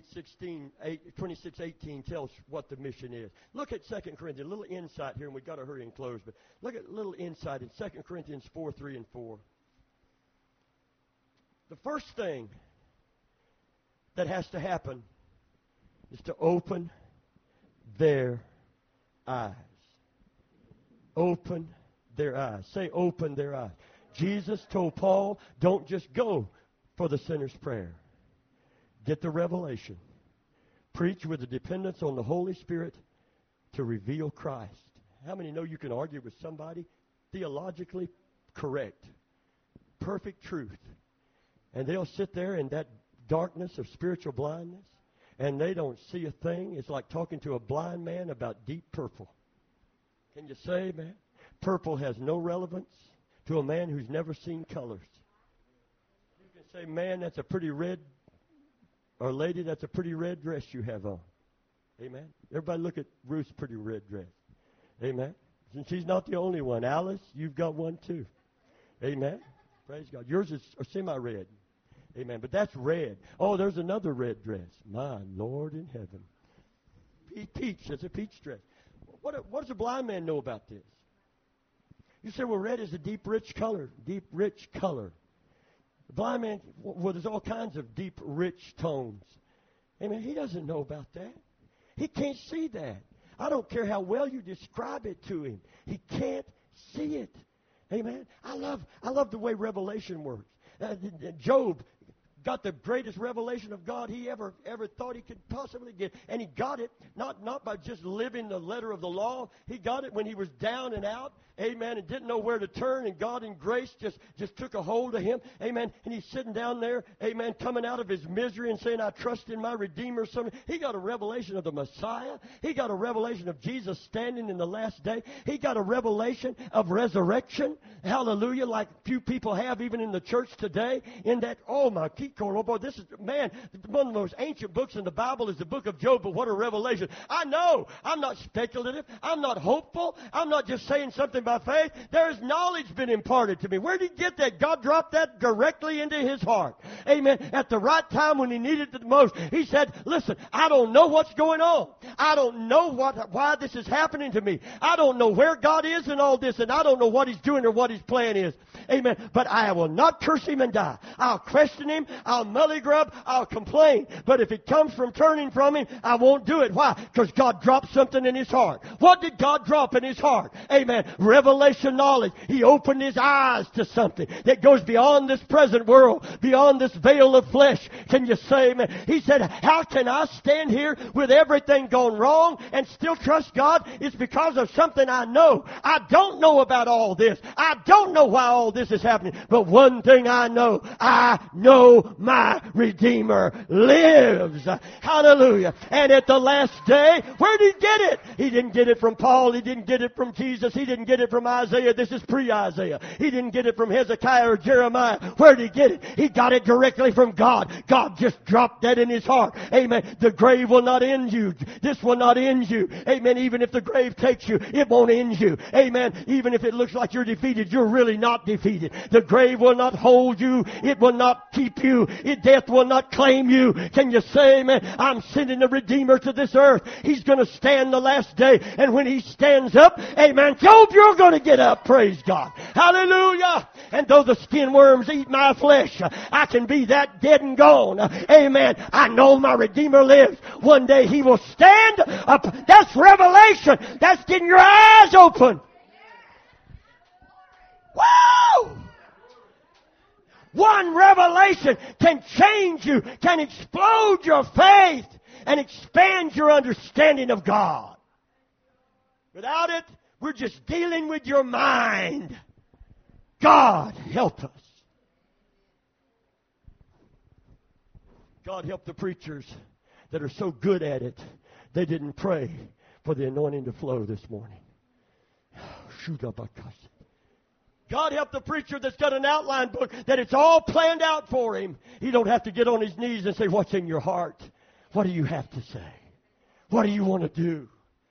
Speaker 2: 26:18 tells what the mission is. Look at 2 Corinthians. A little insight here, and we've got to hurry and close. But look at a little insight in 2 Corinthians 4:3 and 4. The first thing that has to happen is to open their eyes. Open their eyes. Say, open their eyes. Jesus told Paul, don't just go for the sinner's prayer. Get the revelation. Preach with a dependence on the Holy Spirit to reveal Christ. How many know you can argue with somebody theologically correct, perfect truth. And they'll sit there in that darkness of spiritual blindness, and they don't see a thing. It's like talking to a blind man about deep purple. Can you say, man? Purple has no relevance to a man who's never seen colors. You can say, man, that's a pretty red, or lady, that's a pretty red dress you have on. Amen. Everybody look at Ruth's pretty red dress. Amen. And she's not the only one. Alice, you've got one too. Amen. Praise God. Yours is semi-red. Amen. But that's red. Oh, there's another red dress. My Lord in heaven. Peach. That's a peach dress. What does a blind man know about this? You say, well, red is a deep, rich color. Deep, rich color. The blind man, well, there's all kinds of deep, rich tones. Amen. He doesn't know about that. He can't see that. I don't care how well you describe it to him. He can't see it. Amen. I love the way Revelation works. Job got the greatest revelation of God he ever thought he could possibly get. And he got it not by just living the letter of the law. He got it when he was down and out. Amen. And didn't know where to turn. And God in grace just took a hold of him. Amen. And he's sitting down there. Amen. Coming out of his misery and saying, I trust in my Redeemer. He got a revelation of the Messiah. He got a revelation of Jesus standing in the last day. He got a revelation of resurrection. Hallelujah. Like few people have even in the church today. In that, oh my boy, this is, man, one of the most ancient books in the Bible is the book of Job, but what a revelation. I know. I'm not speculative. I'm not hopeful. I'm not just saying something by faith. There is knowledge been imparted to me. Where did he get that? God dropped that directly into his heart. Amen. At the right time when he needed it the most. He said, listen, I don't know what's going on. I don't know why this is happening to me. I don't know where God is in all this, and I don't know what he's doing or what his plan is. Amen. But I will not curse him and die. I'll question him. I'll mully-grub. I'll complain. But if it comes from turning from him, I won't do it. Why? Because God dropped something in his heart. What did God drop in his heart? Amen. Revelation knowledge. He opened his eyes to something that goes beyond this present world, beyond this veil of flesh. Can you say amen? He said, how can I stand here with everything gone wrong and still trust God? It's because of something I know. I don't know about all this. I don't know why all this is happening. But one thing I know my Redeemer lives. Hallelujah. And at the last day, where did he get it? He didn't get it from Paul. He didn't get it from Jesus. He didn't get it from Isaiah. This is pre-Isaiah. He didn't get it from Hezekiah or Jeremiah. Where did he get it? He got it directly from God. God just dropped that in his heart. Amen. The grave will not end you. This will not end you. Amen. Even if the grave takes you, it won't end you. Amen. Even if it looks like you're defeated, you're really not defeated. The grave will not hold you. It will not keep you. Death will not claim you. Can you say, amen? I'm sending the Redeemer to this earth. He's going to stand the last day. And when he stands up, amen, Job, you're going to get up. Praise God. Hallelujah. And though the skin worms eat my flesh, I can be that dead and gone. Amen. I know my Redeemer lives. One day he will stand up. That's revelation. That's getting your eyes open. Woo! One revelation can change you, can explode your faith, and expand your understanding of God. Without it, we're just dealing with your mind. God help us. God help the preachers that are so good at it, they didn't pray for the anointing to flow this morning. Shoot up a cuss. God help the preacher that's got an outline book that it's all planned out for him. He don't have to get on his knees and say, what's in your heart? What do you have to say? What do you want to do?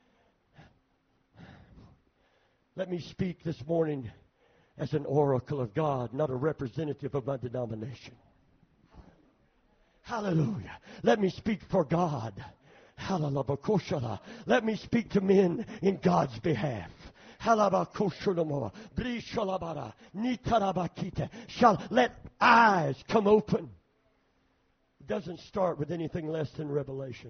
Speaker 2: Let me speak this morning as an oracle of God, not a representative of my denomination. Hallelujah. Let me speak for God. Hallelujah. Let me speak to men in God's behalf. Shall let eyes come open. It doesn't start with anything less than revelation.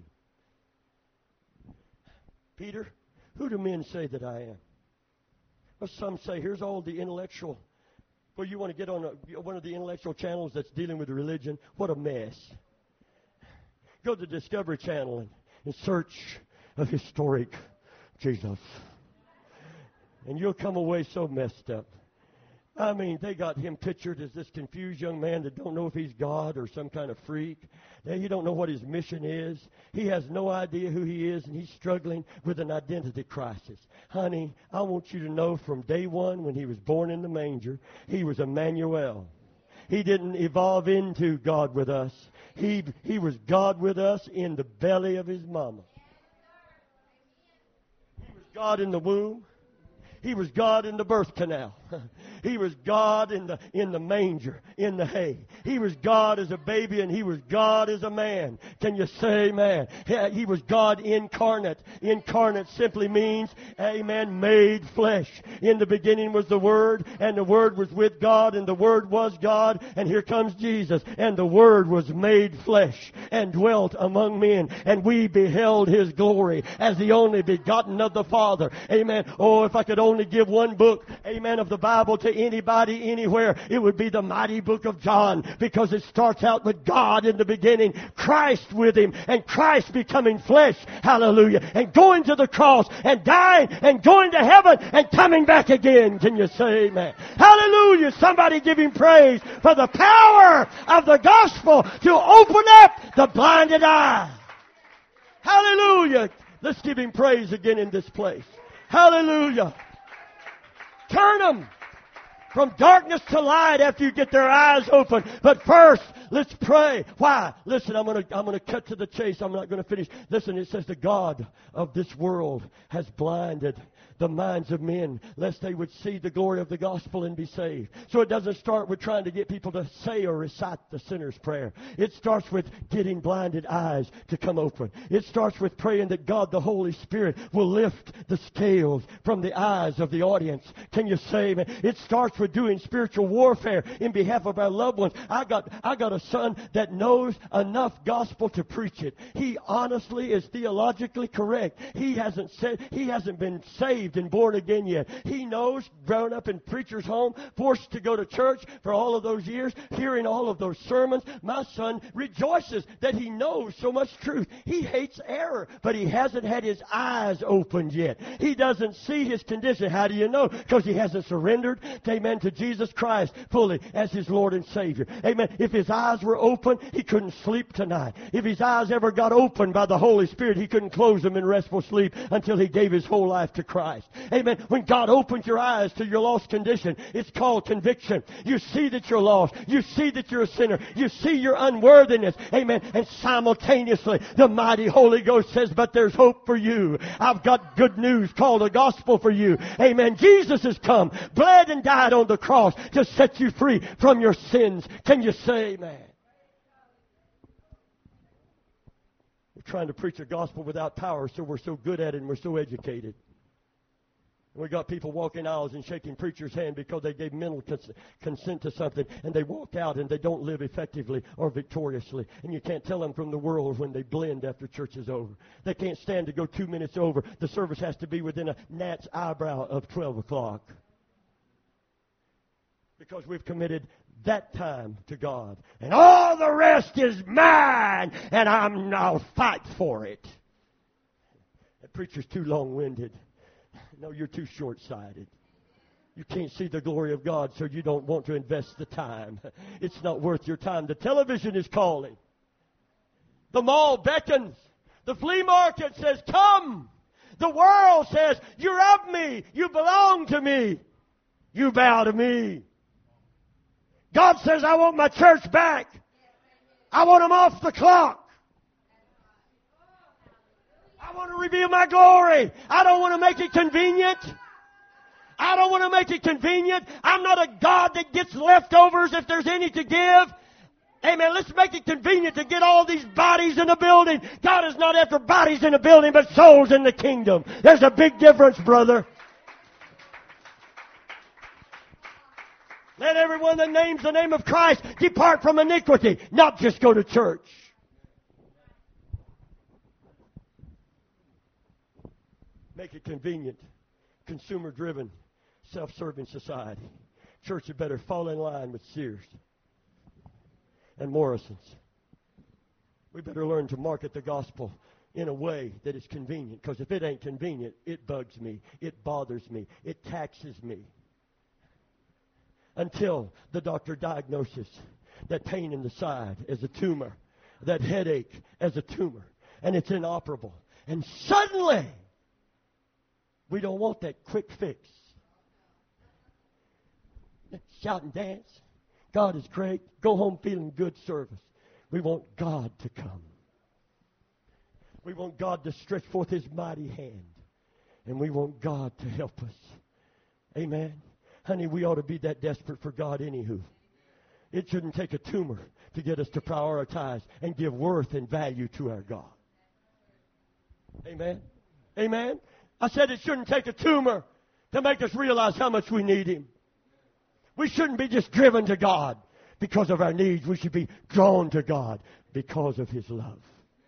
Speaker 2: Peter, who do men say that I am? Well, some say, here's all the intellectual. Well, you want to get on one of the intellectual channels that's dealing with religion? What a mess. Go to the Discovery Channel and search of historic Jesus. And you'll come away so messed up. I mean, they got him pictured as this confused young man that don't know if he's God or some kind of freak. He don't know what his mission is. He has no idea who he is, and he's struggling with an identity crisis. Honey, I want you to know from day one when he was born in the manger, he was Emmanuel. He didn't evolve into God with us. He was God with us in the belly of his mama. He was God in the womb. He was God in the birth canal. He was God in the manger, in the hay. He was God as a baby, and he was God as a man. Can you say amen? He was God incarnate. Incarnate simply means, amen, made flesh. In the beginning was the Word, and the Word was with God, and the Word was God. And here comes Jesus. And the Word was made flesh and dwelt among men. And we beheld His glory as the only begotten of the Father. Amen. Oh, if I could only give one book, amen, of the Bible to anybody, anywhere, it would be the mighty book of John, because it starts out with God in the beginning, Christ with Him, and Christ becoming flesh, hallelujah, and going to the cross, and dying, and going to heaven, and coming back again. Can you say amen? Hallelujah! Somebody give Him praise for the power of the gospel to open up the blinded eye. Hallelujah! Let's give Him praise again in this place. Hallelujah! Turn them from darkness to light after you get their eyes open. But first, let's pray. Why? Listen, I'm gonna cut to the chase. I'm not gonna finish. Listen, it says the God of this world has blinded the minds of men, lest they would see the glory of the gospel and be saved. So it doesn't start with trying to get people to say or recite the sinner's prayer. It starts with getting blinded eyes to come open. It starts with praying that God, the Holy Spirit, will lift the scales from the eyes of the audience. Can you say amen? It starts with doing spiritual warfare in behalf of our loved ones. I got a son that knows enough gospel to preach it. He honestly is theologically correct. He hasn't been saved and born again yet. He knows, grown up in preacher's home, forced to go to church for all of those years, hearing all of those sermons. My son rejoices that he knows so much truth. He hates error, but he hasn't had his eyes opened yet. He doesn't see his condition. How do you know? Because he hasn't surrendered, amen, to Jesus Christ fully as his Lord and Savior. Amen. If his eyes were open, he couldn't sleep tonight. If his eyes ever got opened by the Holy Spirit, he couldn't close them in restful sleep until he gave his whole life to Christ. Amen. When God opens your eyes to your lost condition, it's called conviction. You see that you're lost. You see that you're a sinner. You see your unworthiness. Amen. And simultaneously, the mighty Holy Ghost says, but there's hope for you. I've got good news called the gospel for you. Amen. Jesus has come, bled and died on the cross to set you free from your sins. Can you say amen? We're trying to preach a gospel without power, so we're so good at it and we're so educated. We got people walking aisles and shaking preacher's hand because they gave mental consent to something, and they walk out and they don't live effectively or victoriously. And you can't tell them from the world when they blend after church is over. They can't stand to go 2 minutes over. The service has to be within a gnat's eyebrow of 12 o'clock. Because we've committed that time to God. And all the rest is mine, and I'll fight for it. That preacher's too long-winded. No, you're too short-sighted. You can't see the glory of God, so you don't want to invest the time. It's not worth your time. The television is calling. The mall beckons. The flea market says, come. The world says, you're of me. You belong to me. You bow to me. God says, I want my church back. I want them off the clock. I want to reveal my glory. I don't want to make it convenient. I don't want to make it convenient. I'm not a God that gets leftovers if there's any to give. Amen. Let's make it convenient to get all these bodies in the building. God is not after bodies in the building, but souls in the kingdom. There's a big difference, brother. Let everyone that names the name of Christ depart from iniquity, not just go to church. Make it convenient, consumer-driven, self-serving society. Church had better fall in line with Sears and Morrison's. We better learn to market the gospel in a way that is convenient, because if it ain't convenient, it bugs me, it bothers me, it taxes me. until the doctor diagnoses that pain in the side as a tumor, that headache as a tumor, and it's inoperable. And suddenly, we don't want that quick fix. Shout and dance. God is great. Go home feeling good service. We want God to come. We want God to stretch forth His mighty hand. And we want God to help us. Amen. Honey, we ought to be that desperate for God anywho. It shouldn't take a tumor to get us to prioritize and give worth and value to our God. Amen. Amen. I said it shouldn't take a tumor to make us realize how much we need Him. We shouldn't be just driven to God because of our needs. We should be drawn to God because of His love.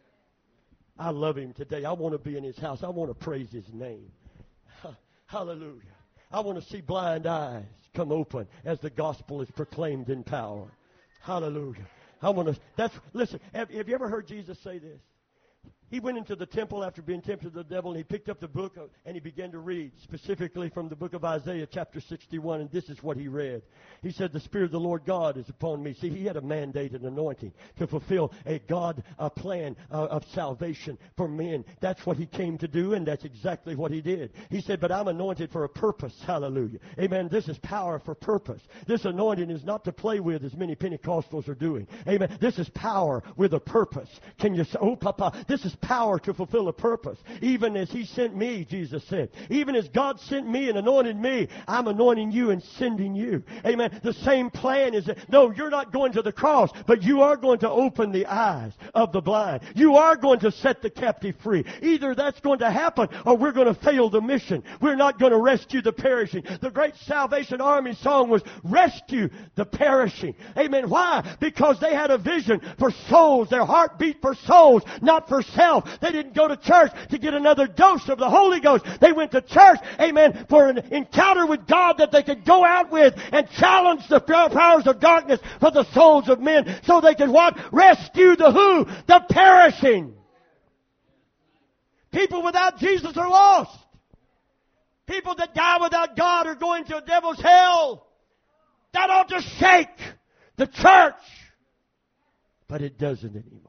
Speaker 2: I love Him today. I want to be in His house. I want to praise His name. Hallelujah. I want to see blind eyes come open as the gospel is proclaimed in power. Hallelujah. Listen, have you ever heard Jesus say this? He went into the temple after being tempted of the devil, and he picked up the book and he began to read, specifically from the book of Isaiah, chapter 61, and this is what he read. He said, "The Spirit of the Lord God is upon me." See, he had a mandate and anointing to fulfill a plan of salvation for men. That's what he came to do, and that's exactly what he did. He said, "But I'm anointed for a purpose." Hallelujah. Amen. This is power for purpose. This anointing is not to play with, as many Pentecostals are doing. Amen. This is power with a purpose. Can you say, "Oh, Papa, this is power to fulfill a purpose"? Even as He sent me, Jesus said. Even as God sent me and anointed me, I'm anointing you and sending you. Amen. The same plan is that, no, you're not going to the cross, but you are going to open the eyes of the blind. You are going to set the captive free. Either that's going to happen or we're going to fail the mission. We're not going to rescue the perishing. The great Salvation Army song was "Rescue the Perishing." Amen. Why? Because they had a vision for souls. Their heart beat for souls, not for self. They didn't go to church to get another dose of the Holy Ghost. They went to church, amen, for an encounter with God that they could go out with and challenge the powers of darkness for the souls of men so they could what? Rescue the who? The perishing. People without Jesus are lost. People that die without God are going to a devil's hell. That ought to shake the church. But it doesn't anymore.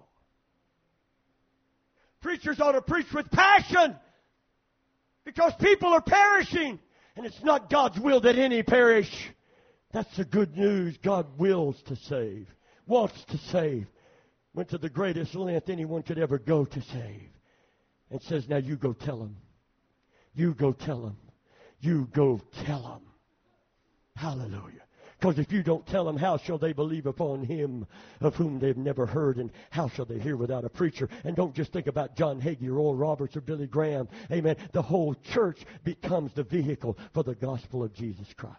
Speaker 2: Preachers ought to preach with passion because people are perishing. And it's not God's will that any perish. That's the good news. God wills to save, wants to save. Went to the greatest length anyone could ever go to save. And says, now you go tell them. You go tell them. You go tell them. Hallelujah. Because if you don't tell them, how shall they believe upon Him of whom they've never heard? And how shall they hear without a preacher? And don't just think about John Hagee or Oral Roberts or Billy Graham. Amen. The whole church becomes the vehicle for the gospel of Jesus Christ.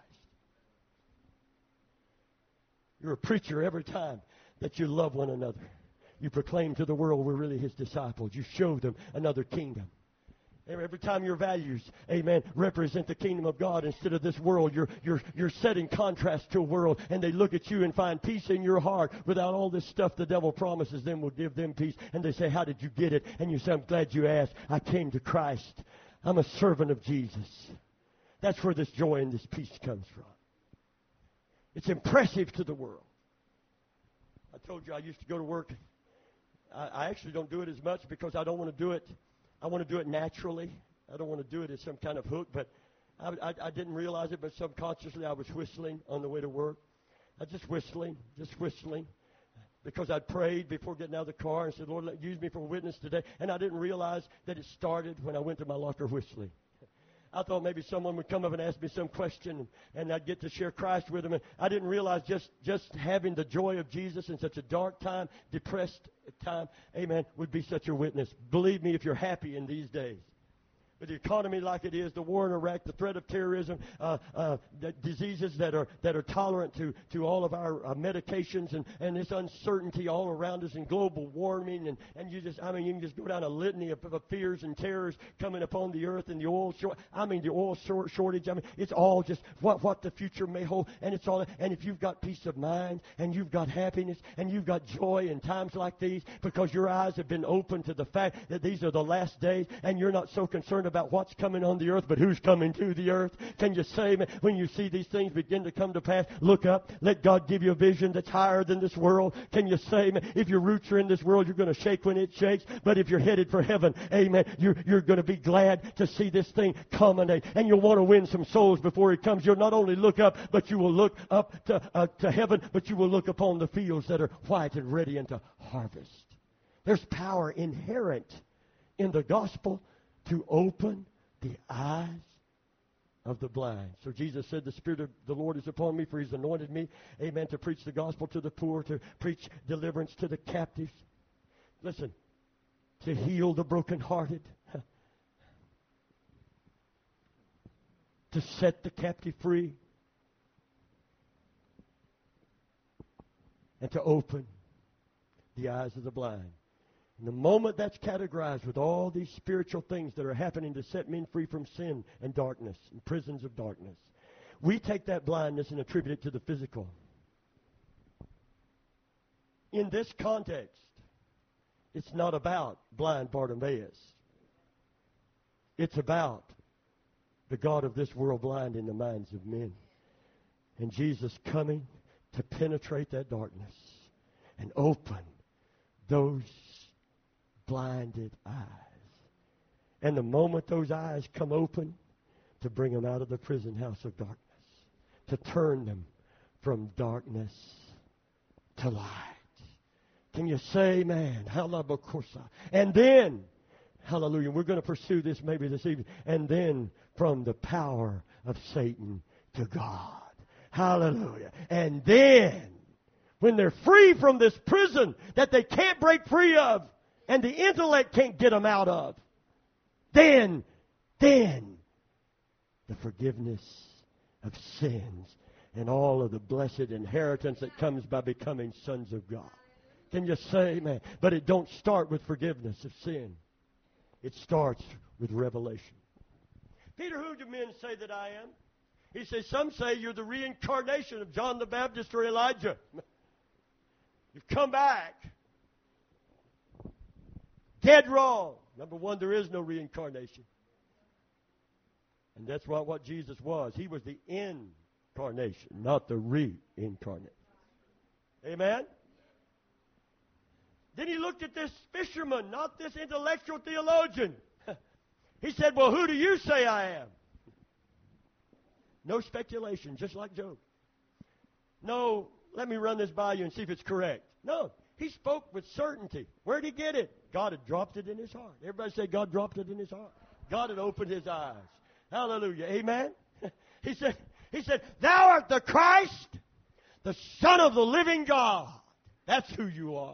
Speaker 2: You're a preacher every time that you love one another. You proclaim to the world we're really His disciples. You show them another kingdom. Every time your values, amen, represent the kingdom of God instead of this world, you're set in contrast to a world, and they look at you and find peace in your heart without all this stuff the devil promises them will give them peace. And they say, how did you get it? And you say, I'm glad you asked. I came to Christ. I'm a servant of Jesus. That's where this joy and this peace comes from. It's impressive to the world. I told you I used to go to work. I actually don't do it as much because I don't want to do it. I want to do it naturally. I don't want to do it as some kind of hook, but I didn't realize it, but subconsciously I was whistling on the way to work. I was just whistling, because I'd prayed before getting out of the car and said, Lord, use me for a witness today. And I didn't realize that it started when I went to my locker whistling. I thought maybe someone would come up and ask me some question, and I'd get to share Christ with them. And I didn't realize just having the joy of Jesus in such a dark time, depressed time, amen, would be such a witness. Believe me, if you're happy in these days. With the economy like it is, the war in Iraq, the threat of terrorism, the diseases that are tolerant to all of our medications, and this uncertainty all around us, and global warming, and you can just go down a litany of fears and terrors coming upon the earth, and the oil shortage. It's all just what the future may hold, and it's all. And if you've got peace of mind, and you've got happiness, and you've got joy in times like these, because your eyes have been opened to the fact that these are the last days, and you're not so concerned about what's coming on the earth, but who's coming to the earth? Can you say, when you see these things begin to come to pass, look up, let God give you a vision that's higher than this world? Can you say, if your roots are in this world, you're going to shake when it shakes, but if you're headed for heaven, amen, you're going to be glad to see this thing culminate, and you'll want to win some souls before it comes. You'll not only look up, but you will look up to heaven, but you will look upon the fields that are white and ready unto harvest. There's power inherent in the gospel to open the eyes of the blind. So Jesus said, the Spirit of the Lord is upon me, for He's anointed me, amen, to preach the gospel to the poor, to preach deliverance to the captives. Listen, to heal the brokenhearted, to set the captive free, and to open the eyes of the blind. And the moment that's categorized with all these spiritual things that are happening to set men free from sin and darkness and prisons of darkness, we take that blindness and attribute it to the physical. In this context, it's not about blind Bartimaeus. It's about the God of this world blinding the minds of men. And Jesus coming to penetrate that darkness and open those blinded eyes. And the moment those eyes come open, to bring them out of the prison house of darkness, to turn them from darkness to light. Can you say, man, halabakosa? And then, hallelujah, we're going to pursue this maybe this evening. And then from the power of Satan to God. Hallelujah. And then, when they're free from this prison that they can't break free of, and the intellect can't get them out of, then the forgiveness of sins and all of the blessed inheritance that comes by becoming sons of God. Can you say, man? But it don't start with forgiveness of sin. It starts with revelation. Peter, who do men say that I am? He says, some say you're the reincarnation of John the Baptist or Elijah. You've come back. Dead wrong. Number one, there is no reincarnation. And that's what Jesus was. He was the incarnation, not the reincarnate. Amen? Then he looked at this fisherman, not this intellectual theologian. He said, well, who do you say I am? No speculation, just like Job. No, let me run this by you and see if it's correct. No, he spoke with certainty. Where'd he get it? God had dropped it in his heart. Everybody say God dropped it in his heart. God had opened his eyes. Hallelujah. Amen? He said, thou art the Christ, the Son of the living God. That's who you are.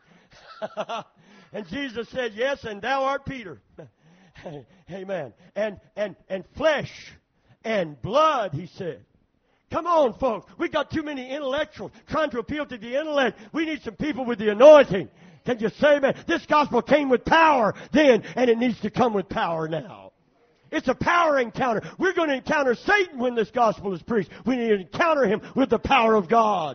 Speaker 2: And Jesus said, yes, and thou art Peter. Amen. And flesh and blood, he said. Come on, folks. We got too many intellectuals trying to appeal to the intellect. We need some people with the anointing. Can you say, man, this gospel came with power then, and it needs to come with power now. It's a power encounter. We're going to encounter Satan when this gospel is preached. We need to encounter him with the power of God.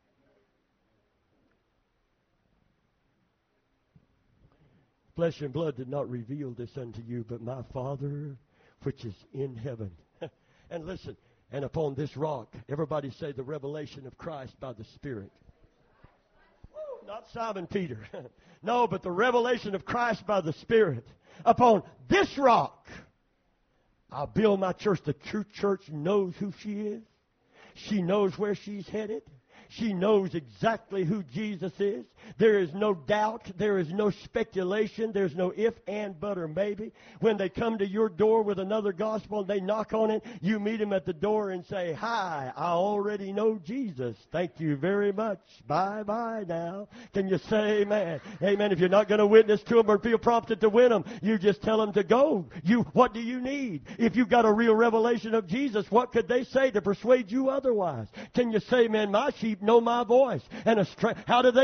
Speaker 2: Flesh and blood did not reveal this unto you, but my Father which is in heaven. And listen, and upon this rock, everybody say the revelation of Christ by the Spirit. Not Simon Peter. No, but the revelation of Christ by the Spirit. Upon this rock, I'll build my church. The true church knows who she is. She knows where she's headed. She knows exactly who Jesus is. There is no doubt. There is no speculation. There's no if, and, but, or maybe. When they come to your door with another gospel and they knock on it, you meet them at the door and say, hi, I already know Jesus. Thank you very much. Bye-bye now. Can you say amen? Amen. If you're not going to witness to them or feel prompted to win them, you just tell them to go. What do you need? If you've got a real revelation of Jesus, what could they say to persuade you otherwise? Can you say, man, my sheep know my voice? And how do they know it?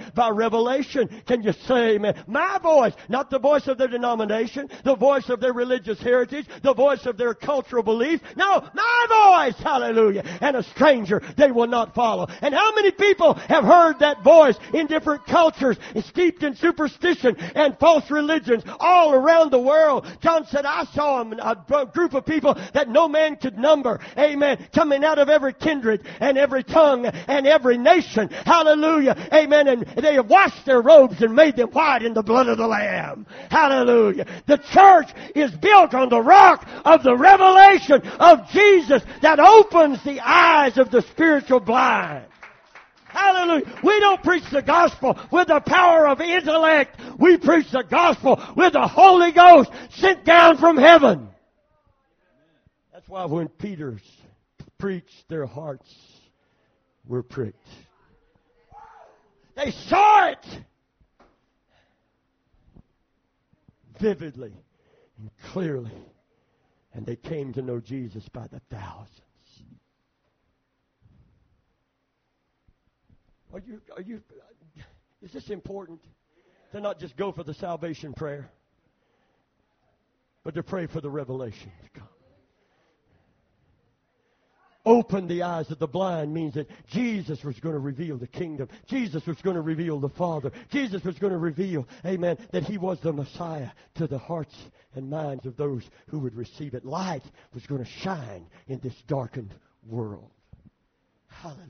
Speaker 2: by revelation. Can you say amen? My voice, not the voice of their denomination, the voice of their religious heritage, the voice of their cultural belief. No, my voice, hallelujah. And a stranger they will not follow. And how many people have heard that voice in different cultures, steeped in superstition and false religions all around the world? John said, I saw a group of people that no man could number, amen, coming out of every kindred and every tongue and every nation, hallelujah, amen, and they have washed their robes and made them white in the blood of the Lamb, hallelujah. The church is built on the rock of the revelation of Jesus that opens the eyes of the spiritual blind. Hallelujah. We don't preach the gospel with the power of intellect. We preach the gospel with the Holy Ghost sent down from heaven. That's why when Peter preached, their hearts were pricked. They saw it vividly and clearly. And they came to know Jesus by the thousands. Is this important? To not just go for the salvation prayer, but to pray for the revelation to come. Open the eyes of the blind means that Jesus was going to reveal the kingdom. Jesus was going to reveal the Father. Jesus was going to reveal, amen, that He was the Messiah to the hearts and minds of those who would receive it. Light was going to shine in this darkened world. Hallelujah.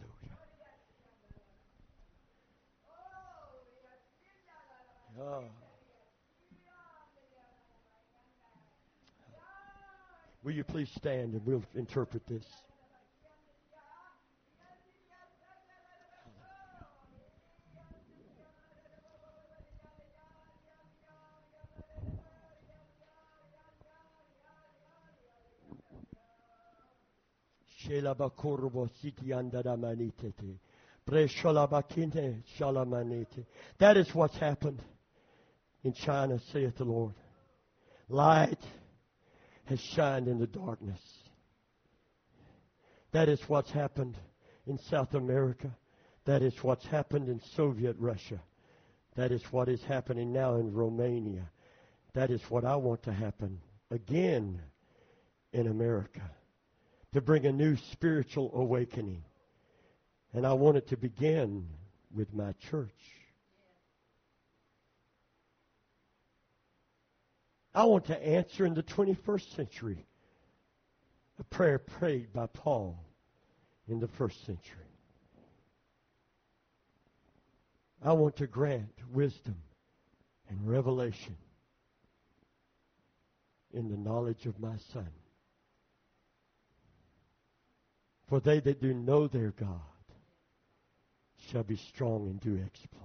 Speaker 2: Oh. Will you please stand and we'll interpret this. That is what's happened in China, saith the Lord. Light has shined in the darkness. That is what's happened in South America. That is what's happened in Soviet Russia. That is what is happening now in Romania. That is what I want to happen again in America. To bring a new spiritual awakening. And I want it to begin with my church. I want to answer in the 21st century a prayer prayed by Paul in the first century. I want to grant wisdom and revelation in the knowledge of my Son. For they that do know their God shall be strong and do exploits.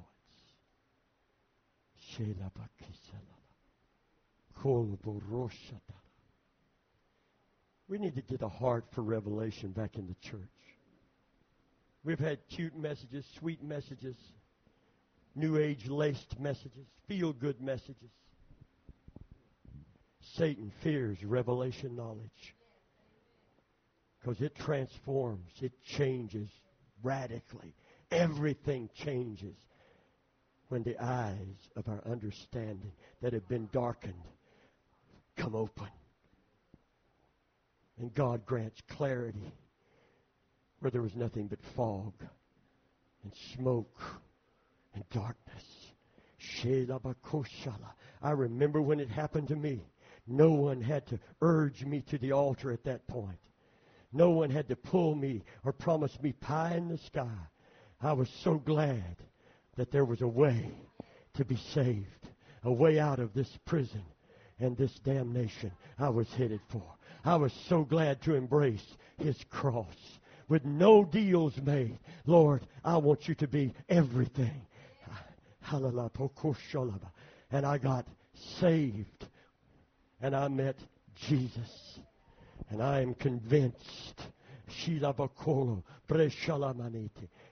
Speaker 2: We need to get a heart for revelation back in the church. We've had cute messages, sweet messages, New Age laced messages, feel-good messages. Satan fears revelation knowledge because it transforms, it changes radically. Everything changes when the eyes of our understanding that have been darkened come open. And God grants clarity where there was nothing but fog and smoke and darkness. I remember when it happened to me. No one had to urge me to the altar at that point. No one had to pull me or promise me pie in the sky. I was so glad that there was a way to be saved, a way out of this prison and this damnation I was headed for. I was so glad to embrace His cross with no deals made. Lord, I want you to be everything. And I got saved. And I met Jesus. And I am convinced